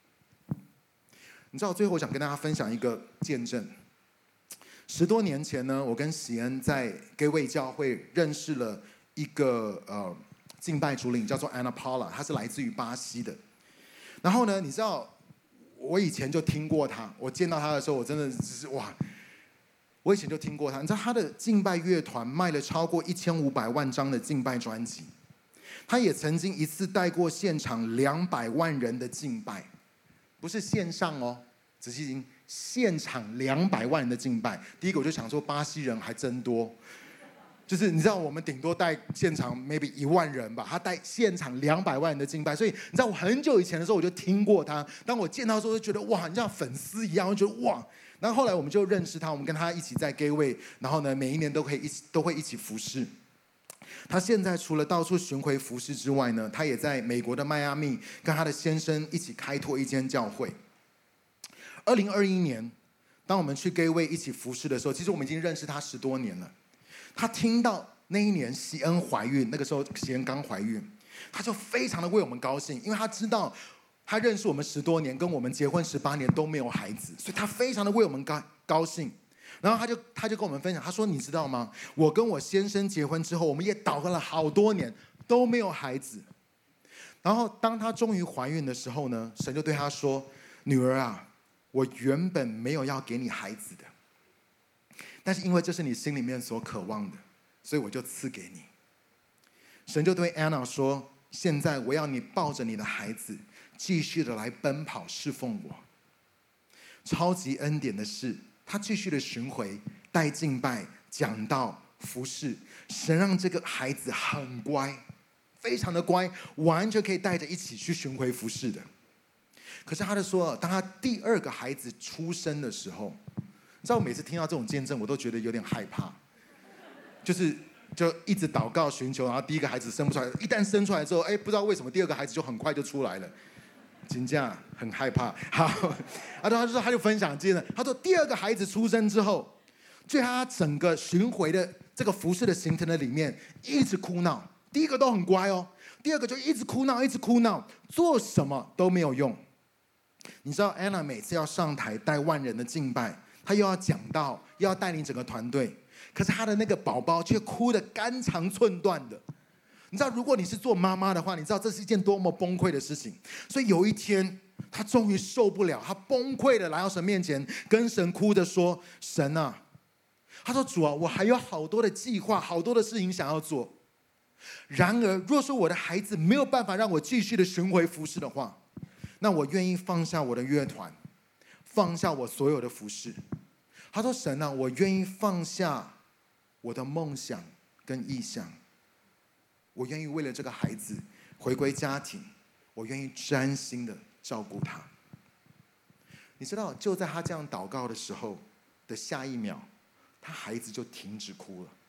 你知道，最后我想跟大家分享一个见证。十多年前呢，我跟喜恩在 Gateway 教会认识了一个呃敬拜主领，叫做 Ana Paula， 他是来自于巴西的。然后呢，你知道，我以前就听过他，我见到他的时候，我真的是哇！我以前就听过他，你知道他的敬拜乐团卖了超过一千五百万张的敬拜专辑，他也曾经一次带过现场两百万人的敬拜，不是线上哦，仔细听，现场两百万人的敬拜。第一个我就想说，巴西人还真多，就是你知道我们顶多带现场 maybe 一万人吧，他带现场两百万人的敬拜，所以你知道我很久以前的时候我就听过他，当我见到的时候就觉得哇，你像粉丝一样，我就觉得哇。然后后来我们就认识他，我们跟他一起在 Gateway， 然后呢，每一年都可以一起都会一起服侍。他现在除了到处巡回服侍之外呢，他也在美国的迈阿密跟他的先生一起开拓一间教会。二零二一年，当我们去 Gateway 一起服侍的时候，其实我们已经认识他十多年了。他听到那一年喜恩怀孕，那个时候喜恩刚怀孕，他就非常的为我们高兴，因为他知道他认识我们十多年，跟我们结婚十八年都没有孩子，所以他非常的为我们高高兴。然后他就他就跟我们分享，他说：“你知道吗？我跟我先生结婚之后，我们也祷告了好多年都没有孩子。然后当他终于怀孕的时候呢，神就对他说：‘女儿啊，我原本没有要给你孩子的，但是因为这是你心里面所渴望的，所以我就赐给你。’神就对安娜说：‘现在我要你抱着你的孩子，继续的来奔跑侍奉我。’超级恩典的是，他继续的巡回、带敬拜、讲道、服侍。神让这个孩子很乖，非常的乖，完全可以带着一起去巡回服侍的。可是他就说，当他第二个孩子出生的时候，你知道我每次听到这种见证，我都觉得有点害怕，就是就一直祷告寻求，然后第一个孩子生不出来，一旦生出来之后，哎，不知道为什么第二个孩子就很快就出来了。真的很害怕。好，然后他就说，他就分享接着，他说第二个孩子出生之后，就他整个巡回的这个服事的行程的里面，一直哭闹。第一个都很乖哦，第二个就一直哭闹，一直哭闹，做什么都没有用。你知道安娜每次要上台带万人的敬拜，她又要讲道，又要带领整个团队，可是她的那个宝宝却哭得肝肠寸断的。你知道，如果你是做妈妈的话，你知道这是一件多么崩溃的事情。所以有一天，她终于受不了，她崩溃的来到神面前，跟神哭着说：“神啊，她说主啊，我还有好多的计划，好多的事情想要做。然而，若说我的孩子没有办法让我继续的巡回服事的话，那我愿意放下我的乐团，放下我所有的服事。他说：神啊，我愿意放下我的梦想跟意向，我愿意为了这个孩子回归家庭，我愿意专心的照顾他。你知道，就在他这样祷告的时候的下一秒，他孩子就停止哭了。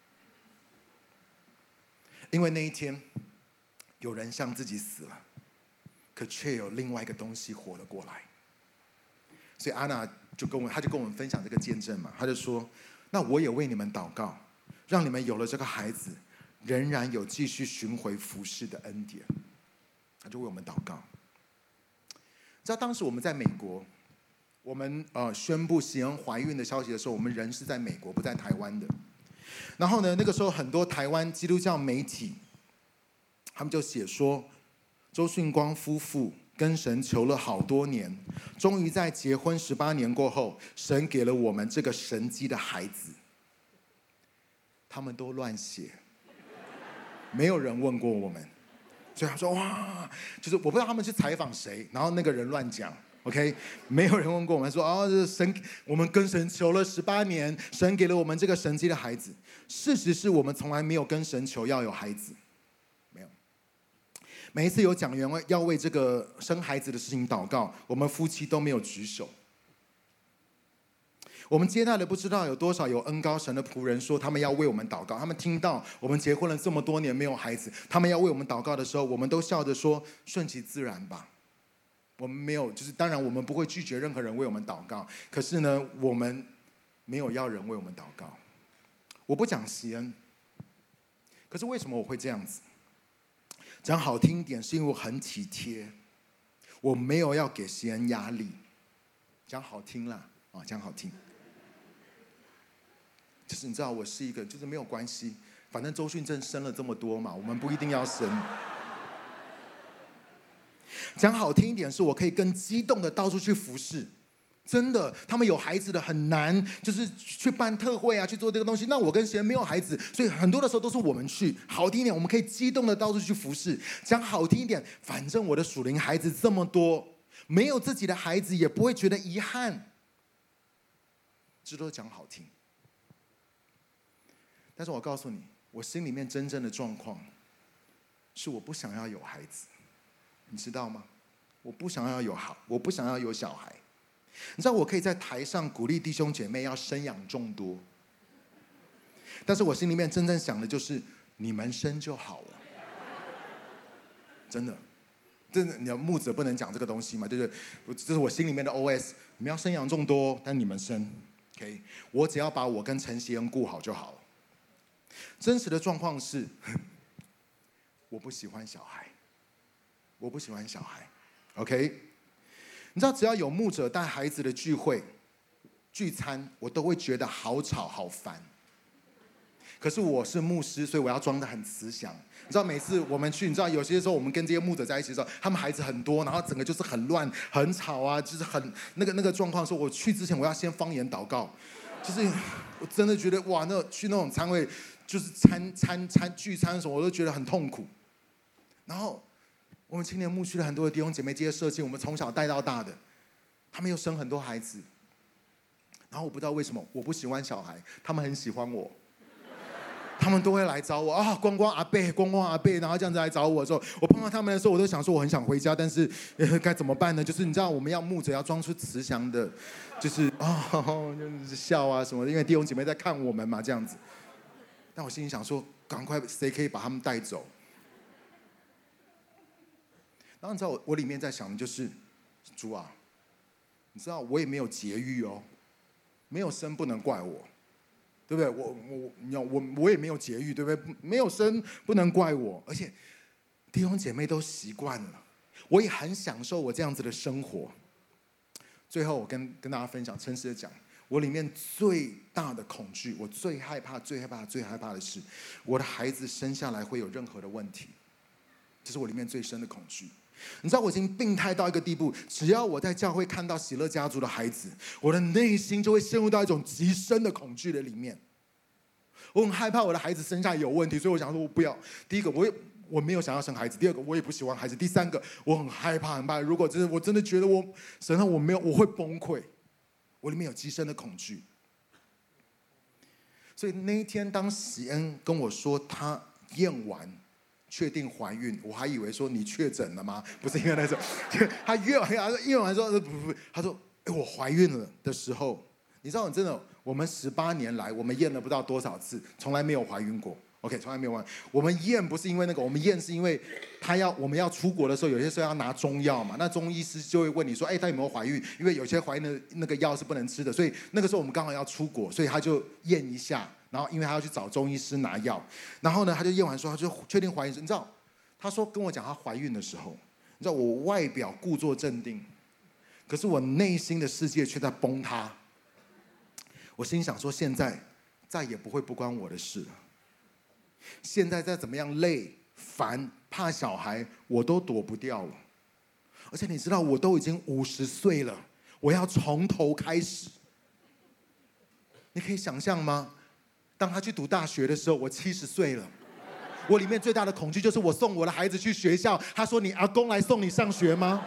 因为那一天，有人向自己死了，可却有另外一个东西活了过来。所以安娜就跟我，他就跟我们分享这个见证嘛，他就说：那我也为你们祷告，让你们有了这个孩子，仍然有继续巡回服事的恩典。他就为我们祷告。知道当时我们在美国，我们呃宣布喜恩怀孕的消息的时候，我们人是在美国，不在台湾的。然后呢，那个时候很多台湾基督教媒体，他们就写说，周训光夫妇跟神求了好多年，终于在结婚十八年过后，神给了我们这个神迹的孩子。他们都乱写，没有人问过我们，所以他说哇，就是我不知道他们去采访谁，然后那个人乱讲。OK， 没有人问过我们说哦，神，我们跟神求了十八年，神给了我们这个神迹的孩子。事实是我们从来没有跟神求要有孩子，没有。每一次有讲员要为这个生孩子的事情祷告，我们夫妻都没有举手。我们接待了不知道有多少有恩膏神的仆人说他们要为我们祷告，他们听到我们结婚了这么多年没有孩子，他们要为我们祷告的时候，我们都笑着说顺其自然吧。我们没有，就是当然我们不会拒绝任何人为我们祷告，可是呢，我们没有要人为我们祷告。我不讲喜恩，可是为什么我会这样子？讲好听一点，是因为我很体贴，我没有要给喜恩压力。讲好听啦，啊，讲好听，就是你知道，我是一个，就是没有关系，反正周训正生了这么多嘛，我们不一定要生。讲好听一点，是我可以更激动的到处去服侍。真的，他们有孩子的很难，就是去办特会啊，去做这个东西。那我跟谁没有孩子，所以很多的时候都是我们去。好听一点，我们可以激动的到处去服侍。讲好听一点，反正我的属灵孩子这么多，没有自己的孩子也不会觉得遗憾。这都讲好听，但是我告诉你，我心里面真正的状况是我不想要有孩子。你知道吗？我不想要有好，我不想要有小孩。你知道，我可以在台上鼓励弟兄姐妹要生养众多，但是我心里面真正想的就是你们生就好了。真的，真的，你要牧者不能讲这个东西嘛？就是这是我心里面的 O S。你们要生养众多，但你们生 ，OK？ 我只要把我跟陈锡恩顾好就好了。 真实的状况是，我不喜欢小孩，我不喜欢小孩。OK， 你知道，只要有牧者带孩子的聚会、聚餐，我都会觉得好吵、好烦。可是我是牧师，所以我要装得很慈祥。你知道，每次我们去，你知道有些时候我们跟这些牧者在一起的时候，他们孩子很多，然后整个就是很乱、很吵啊，就是很那个那个状况。说我去之前，我要先方言祷告，就是我真的觉得哇，那去那种餐会，就是餐餐餐聚餐的时候，我都觉得很痛苦。然后我们青年牧区的很多的弟兄姐妹，这些社青，我们从小带到大的，他们又生很多孩子。然后我不知道为什么，我不喜欢小孩，他们很喜欢我。他们都会来找我啊，光光阿伯，光光阿伯，然后这样子来找我的时候，我碰到他们的时候，我都想说我很想回家，但是、呃、该怎么办呢？就是你知道，我们要牧者要装出慈祥的，就是啊、哦，就是笑啊什么的，因为弟兄姐妹在看我们嘛，这样子。但我心里想说，赶快谁可以把他们带走？然后你知道我我里面在想的就是，主啊，你知道我也没有节育哦，没有生不能怪我。对不对？我我你我我也没有节育，对不对？没有生不能怪我，而且弟兄姐妹都习惯了，我也很享受我这样子的生活。最后，我跟跟大家分享，诚实的讲，我里面最大的恐惧，我最害怕、最害怕、最害怕的是，我的孩子生下来会有任何的问题，这是我里面最深的恐惧。你知道我已经病态到一个地步，只要我在教会看到喜乐家族的孩子，我的内心就会陷入到一种极深的恐惧的里面。我很害怕我的孩子生下来有问题，所以我想说，我不要。第一个，我也我没有想要生孩子；第二个，我也不喜欢孩子；第三个，我很害怕，很怕。如果真的，我真的觉得我神啊，我没有，我会崩溃。我里面有极深的恐惧。所以那一天，当喜恩跟我说她验完。确定怀孕，我还以为说你确诊了吗？不是因为那时候，他验完，他验完说不不不，他说哎我怀孕了的时候，你知道真的，我们十八年来我们验了不知道多少次，从来没有怀孕过。OK， 从来没有怀孕。我们验不是因为那个，我们验是因为他要我们要出国的时候，有些时候要拿中药嘛，那中医师就会问你说，哎，他有没有怀孕？因为有些怀孕的那个药是不能吃的，所以那个时候我们刚好要出国，所以他就验一下。然后，因为他要去找中医师拿药，然后呢，他就验完说，他就确定怀孕。你知道，他说跟我讲他怀孕的时候，你知道我外表故作镇定，可是我内心的世界却在崩塌。我心想说，现在再也不会不关我的事了。现在再怎么样累、烦、怕小孩，我都躲不掉了。而且你知道，我都已经五十岁了，我要从头开始。你可以想象吗？当他去读大学的时候，我七十岁了。我里面最大的恐惧就是我送我的孩子去学校，他说：“你阿公来送你上学吗？”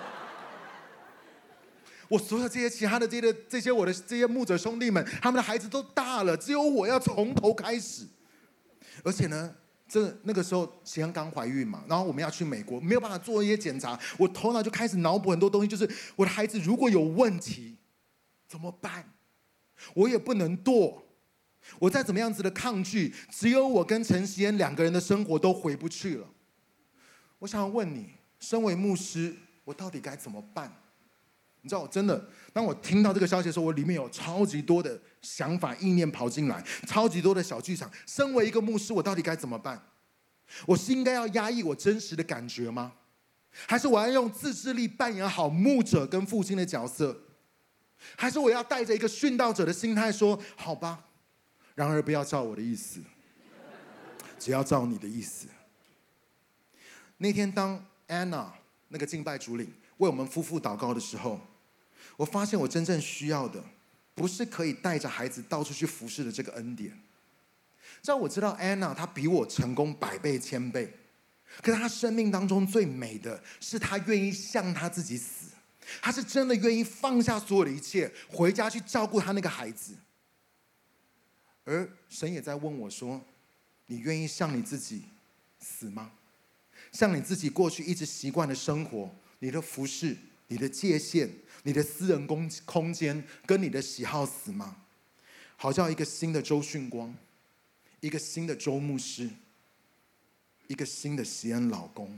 我所有这些其他的这些这些我的这些牧者兄弟们，他们的孩子都大了，只有我要从头开始。而且呢，这那个时候喜恩刚怀孕嘛，然后我们要去美国，没有办法做一些检查，我头脑就开始脑补很多东西，就是我的孩子如果有问题怎么办？我也不能躲。我再怎么样子的抗拒，只有我跟陈锡恩两个人的生活都回不去了。我想问你，身为牧师，我到底该怎么办？你知道，我真的，当我听到这个消息的时候，我里面有超级多的想法、意念跑进来，超级多的小剧场。身为一个牧师，我到底该怎么办？我是应该要压抑我真实的感觉吗？还是我要用自制力扮演好牧者跟父亲的角色？还是我要带着一个殉道者的心态说：好吧，然而不要照我的意思，只要照你的意思。那天当安娜那个敬拜主领为我们夫妇祷告的时候，我发现我真正需要的不是可以带着孩子到处去服侍的这个恩典。知道我知道安娜她比我成功百倍千倍，可是她生命当中最美的是她愿意向她自己死，她是真的愿意放下所有的一切，回家去照顾她那个孩子。而神也在问我说，你愿意向你自己死吗？向你自己过去一直习惯的生活，你的服事、你的界限、你的私人空间跟你的喜好死吗？好叫一个新的周训光，一个新的周牧师，一个新的锡恩老公。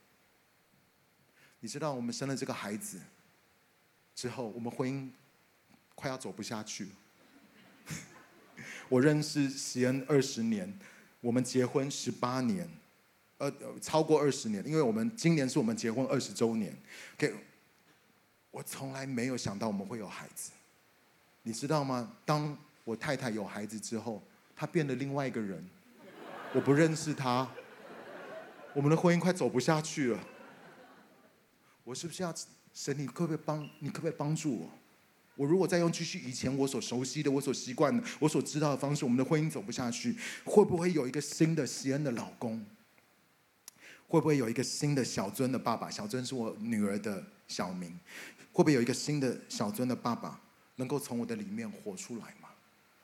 你知道我们生了这个孩子之后，我们婚姻快要走不下去了。我认识锡恩二十年， 我们结婚十八年，呃，超过二十年，因为我们今年是我们结婚二十周年。OK， 我从来没有想到我们会有孩子，你知道吗？当我太太有孩子之后，她变得另外一个人，我不认识她，我们的婚姻快走不下去了。我是不是要神？你可不可以帮？你可不可以帮助我？我如果再用继续以前我所熟悉的、我所习惯的、我所知道的方式，我们的婚姻走不下去，会不会有一个新的西恩的老公？会不会有一个新的小尊的爸爸？小尊是我女儿的小名。会不会有一个新的小尊的爸爸能够从我的里面活出来吗？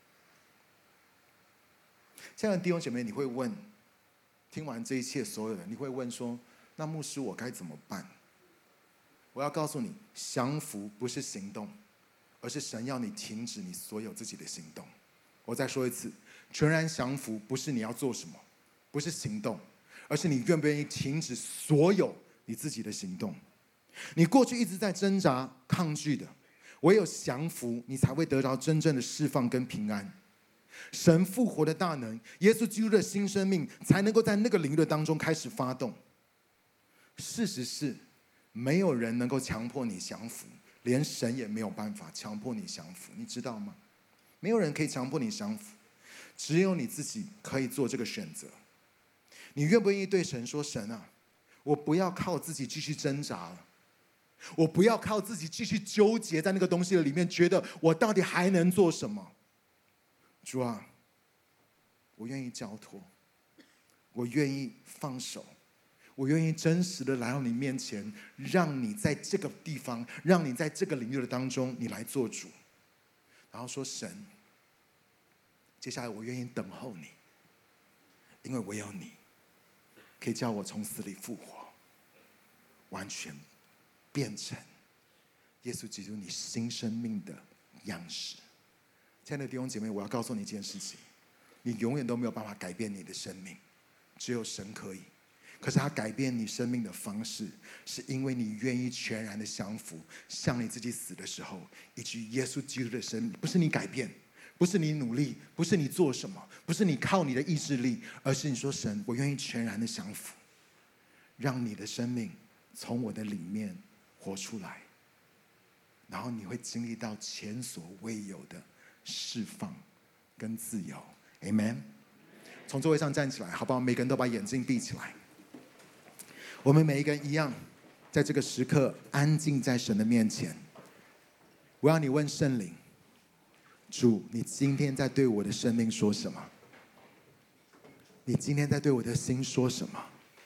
亲爱的弟兄姐妹，你会问，听完这一切所有人，你会问说，那牧师我该怎么办？我要告诉你，降服不是行动，而是神要你停止你所有自己的行动。我再说一次，全然降服不是你要做什么，不是行动，而是你愿不愿意停止所有你自己的行动。你过去一直在挣扎抗拒的，唯有降服，你才会得到真正的释放跟平安。神复活的大能，耶稣基督的新生命，才能够在那个领域当中开始发动。事实是，没有人能够强迫你降服，连神也没有办法强迫你降服，你知道吗？没有人可以强迫你降服，只有你自己可以做这个选择。你愿不愿意对神说，神啊，我不要靠自己继续挣扎了，我不要靠自己继续纠结在那个东西的里面，觉得我到底还能做什么？主啊，我愿意交托，我愿意放手，我愿意真实的来到你面前，让你在这个地方，让你在这个领域的当中，你来做主。然后说，神，接下来我愿意等候你，因为唯有你可以叫我从死里复活，完全变成耶稣基督你新生命的样式。亲爱的弟兄姐妹，我要告诉你一件事情，你永远都没有办法改变你的生命，只有神可以。可是他改变你生命的方式，是因为你愿意全然的降服，向你自己死的时候，以及耶稣基督的生命，不是你改变，不是你努力，不是你做什么，不是你靠你的意志力，而是你说，神，我愿意全然的降服，让你的生命从我的里面活出来，然后你会经历到前所未有的释放跟自由。 Amen。 从座位上站起来好不好？每个人都把眼睛闭起来。我们每一个人一样，在这个时刻安静在神的面前。我要你问圣灵，主，你今天在对我的生命说什么？你今天在对我的心说什么？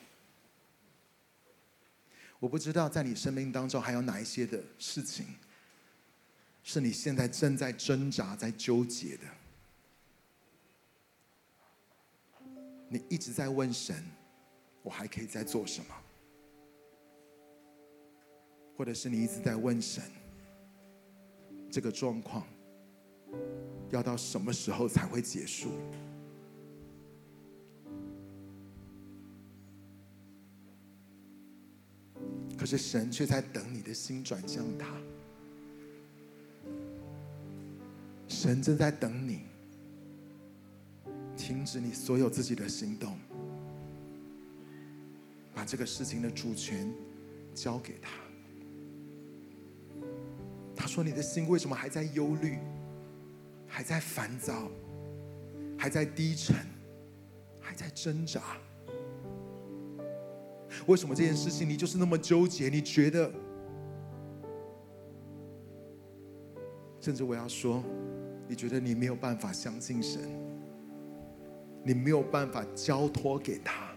我不知道在你生命当中还有哪一些的事情是你现在正在挣扎在纠结的。你一直在问神，我还可以再做什么？或者是你一直在问神，这个状况要到什么时候才会结束？可是神却在等你的心转向他，神正在等你停止你所有自己的行动，把这个事情的主权交给他。他说，你的心为什么还在忧虑，还在烦躁，还在低沉，还在挣扎？为什么这件事情你就是那么纠结？你觉得，甚至我要说，你觉得你没有办法相信神，你没有办法交托给他，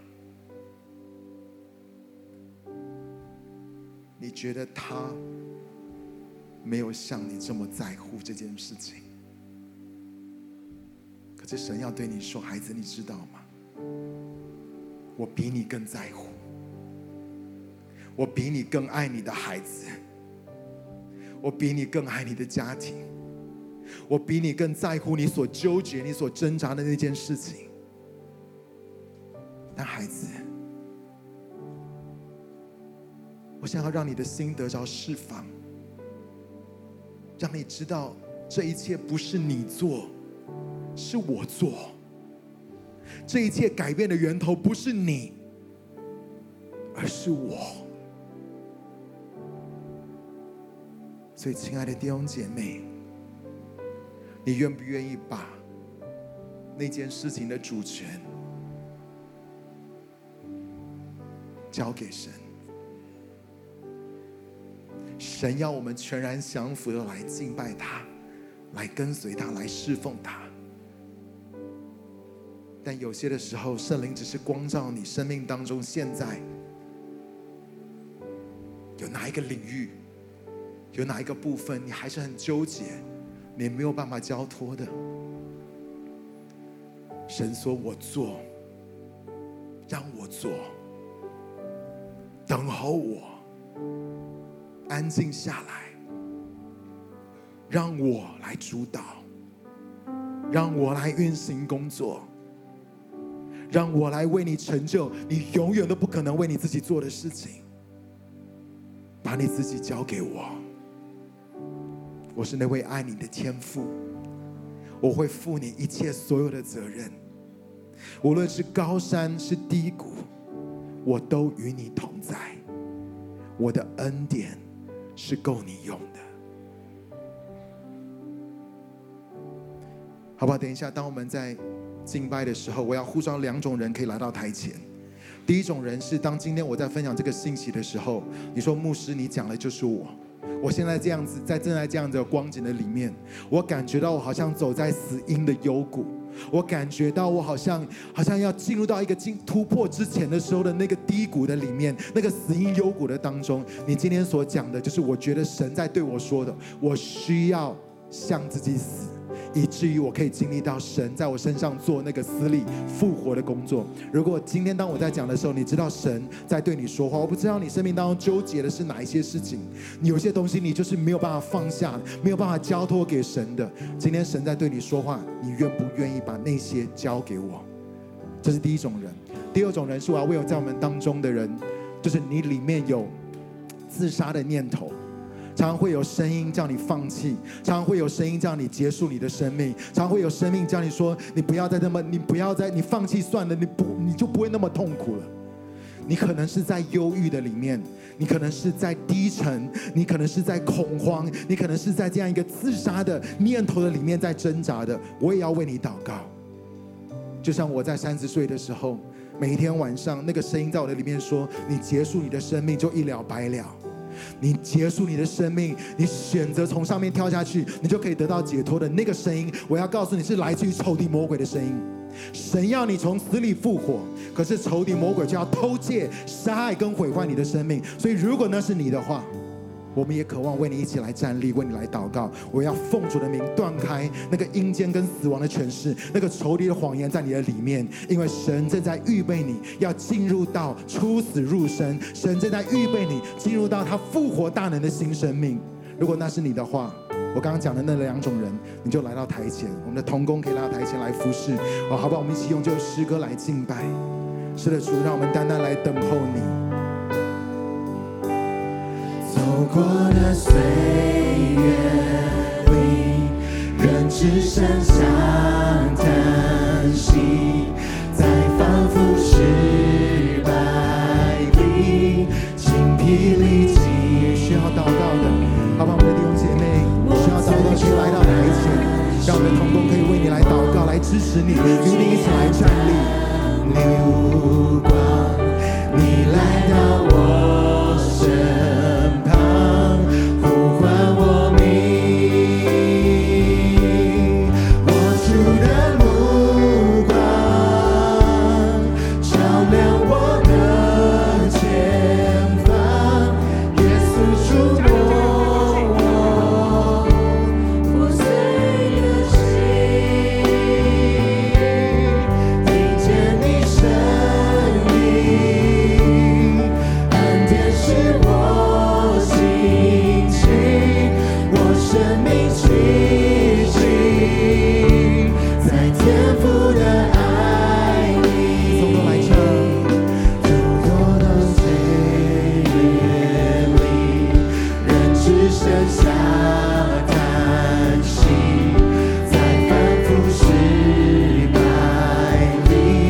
你觉得他没有像你这么在乎这件事情。可是神要对你说，孩子，你知道吗？我比你更在乎，我比你更爱你的孩子，我比你更爱你的家庭，我比你更在乎你所纠结、你所挣扎的那件事情。但孩子，我想要让你的心得着释放，让你知道这一切不是你做，是我做。 这一切改变的源头不是你，而是我。所以亲爱的弟兄姐妹，你愿不愿意把那件事情的主权交给神？神要我们全然降服的来敬拜他，来跟随他，来侍奉他。但有些的时候，圣灵只是光照你生命当中现在有哪一个领域，有哪一个部分你还是很纠结，你没有办法交托的。神说，我做，让我做，等候我，安静下来，让我来主导，让我来运行工作，让我来为你成就你永远都不可能为你自己做的事情。把你自己交给我，我是那位爱你的天父，我会负你一切所有的责任，无论是高山是低谷，我都与你同在，我的恩典是够你用的。好不好？等一下，当我们在敬拜的时候，我要呼召两种人可以来到台前。第一种人是，当今天我在分享这个信息的时候，你说牧师，你讲的就是我。我现在这样子，在正在这样的光景的里面，我感觉到我好像走在死荫的幽谷，我感觉到我好像好像要进入到一个突破之前的时候的那个低谷的里面，那个死荫幽谷的当中。你今天所讲的，就是我觉得神在对我说的，我需要向自己死，以至于我可以经历到神在我身上做那个撕裂复活的工作。如果今天当我在讲的时候，你知道神在对你说话，我不知道你生命当中纠结的是哪一些事情，你有些东西你就是没有办法放下，没有办法交托给神的。今天神在对你说话，你愿不愿意把那些交给我？这是第一种人。第二种人是我要为我在我们当中的人，就是你里面有自杀的念头，常常会有声音叫你放弃，常常会有声音叫你结束你的生命，常常会有生命叫你说，你不要再那么，你不要再，你放弃算了，你不，你就不会那么痛苦了。你可能是在忧郁的里面，你可能是在低沉，你可能是在恐慌，你可能是在这样一个自杀的念头的里面在挣扎的。我也要为你祷告。就像我在三十岁的时候，每一天晚上那个声音在我的里面说，你结束你的生命就一了百了，你结束你的生命，你选择从上面跳下去，你就可以得到解脱的那个声音，我要告诉你是来自于仇敌魔鬼的声音。神要你从死里复活，可是仇敌魔鬼就要偷窃、杀害跟毁坏你的生命。所以如果那是你的话，我们也渴望为你一起来站立，为你来祷告。我要奉主的名断开那个阴间跟死亡的权势，那个仇敌的谎言在你的里面，因为神正在预备你要进入到出死入生，神正在预备你进入到他复活大能的新生命。如果那是你的话，我刚刚讲的那两种人，你就来到台前，我们的同工可以来到台前来服侍。好，好不好？我们一起用这首诗歌来敬拜。是的，主，让我们单单来等候你。 走过的岁月里，仍只剩下叹息，在反复失败里精疲力尽。 需要祷告的，好吧，我们的弟兄姐妹需要祷告，可以来到台前，让我们的同工可以为你来祷告，来支持你，与你一起来站立。 流光，你来到我身旁，呼唤我名，我主的目光照亮我的前方，耶稣触摸我破碎的心，听见你声音，恩典是我心情，我生命取景，在天父的爱里， 从头来唱。 走过的岁月里，仍只剩下叹息，在反复失败里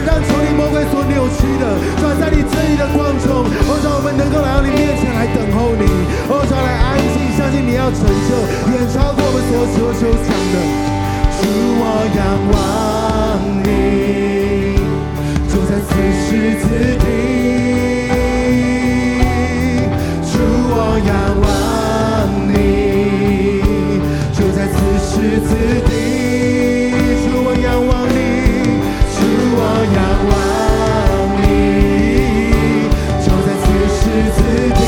将仇敌魔鬼所扭曲的，主要在你正义的光中，哦，主，我们能够来到你面前来等候你，哦，主，来安静，相信你要成就远超过我们所求所想的。主，我仰望你，就在此时此地。主，我仰望你，就在此时此地。主，我仰望你，主，我仰望你，就在此时此地。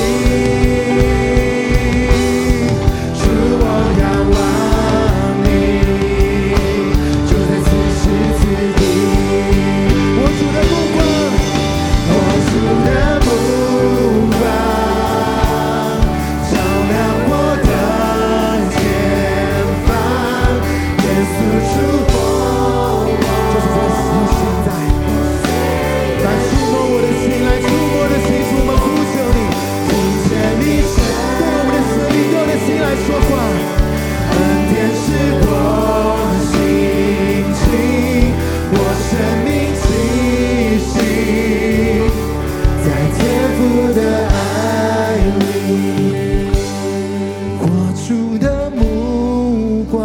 主，我仰望你，就在此时此地。我主的目光，我主的目光，照亮我的前方。耶稣触摸我，就是在现在，来触摸我的心，来触摸我的心，主，我们呼求你，听见你对我们的生命，对我的心来说话。恩典是我心情，我生命气息，在天父的爱里。我主的目光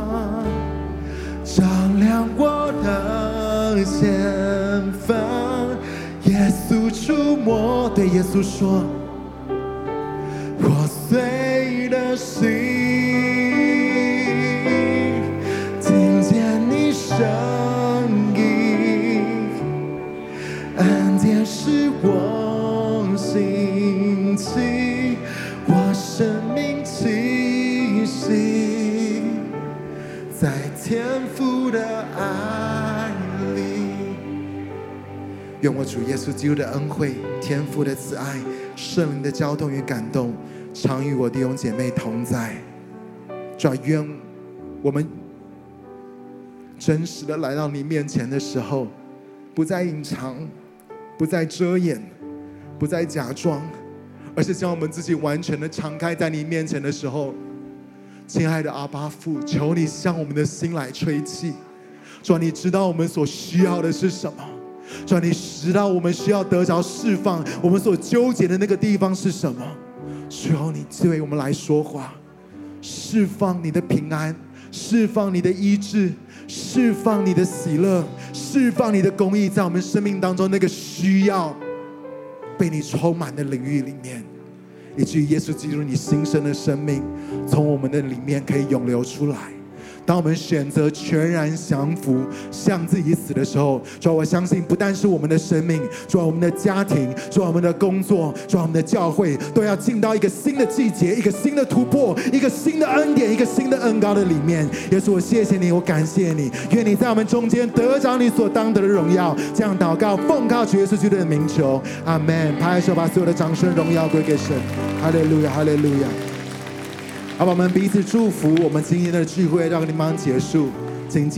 照亮我的前方。耶稣触摸，对耶稣说，破碎的心，听见你声音，恩典是我心情，我生命气息，在天父的爱里。愿我主耶稣基督的恩惠、天父的慈爱、圣灵的交通与感动，常与我弟兄姐妹同在。主啊，愿我们真实的来到你面前的时候，不再隐藏，不再遮掩，不再假装，而是将我们自己完全的敞开在你面前的时候，亲爱的阿爸父，求你向我们的心来吹气。主啊，你知道我们所需要的是什么？主啊，你知道我们需要得着释放，我们所纠结的那个地方是什么？求你对我们来说话，释放你的平安，释放你的医治，释放你的喜乐，释放你的公义，在我们生命当中那个需要被你充满的领域里面，以至于耶稣基督你新生的生命从我们的里面可以涌流出来。当我们选择全然降服，向自己死的时候，主啊，我相信不但是我们的生命，主啊，我们的家庭，主啊，我们的工作，主啊，我们的教会，都要进到一个新的季节，一个新的突破，一个新的恩典，一个新的恩膏的里面。耶稣，我谢谢你，我感谢你，愿你在我们中间得着你所当得的荣耀。这样祷告，奉靠主耶稣基督的名求，阿们。拍手，把所有的掌声荣耀归给神。哈利路亚，哈利路亚。好，我们彼此祝福，我们今天的聚会让你们结束。请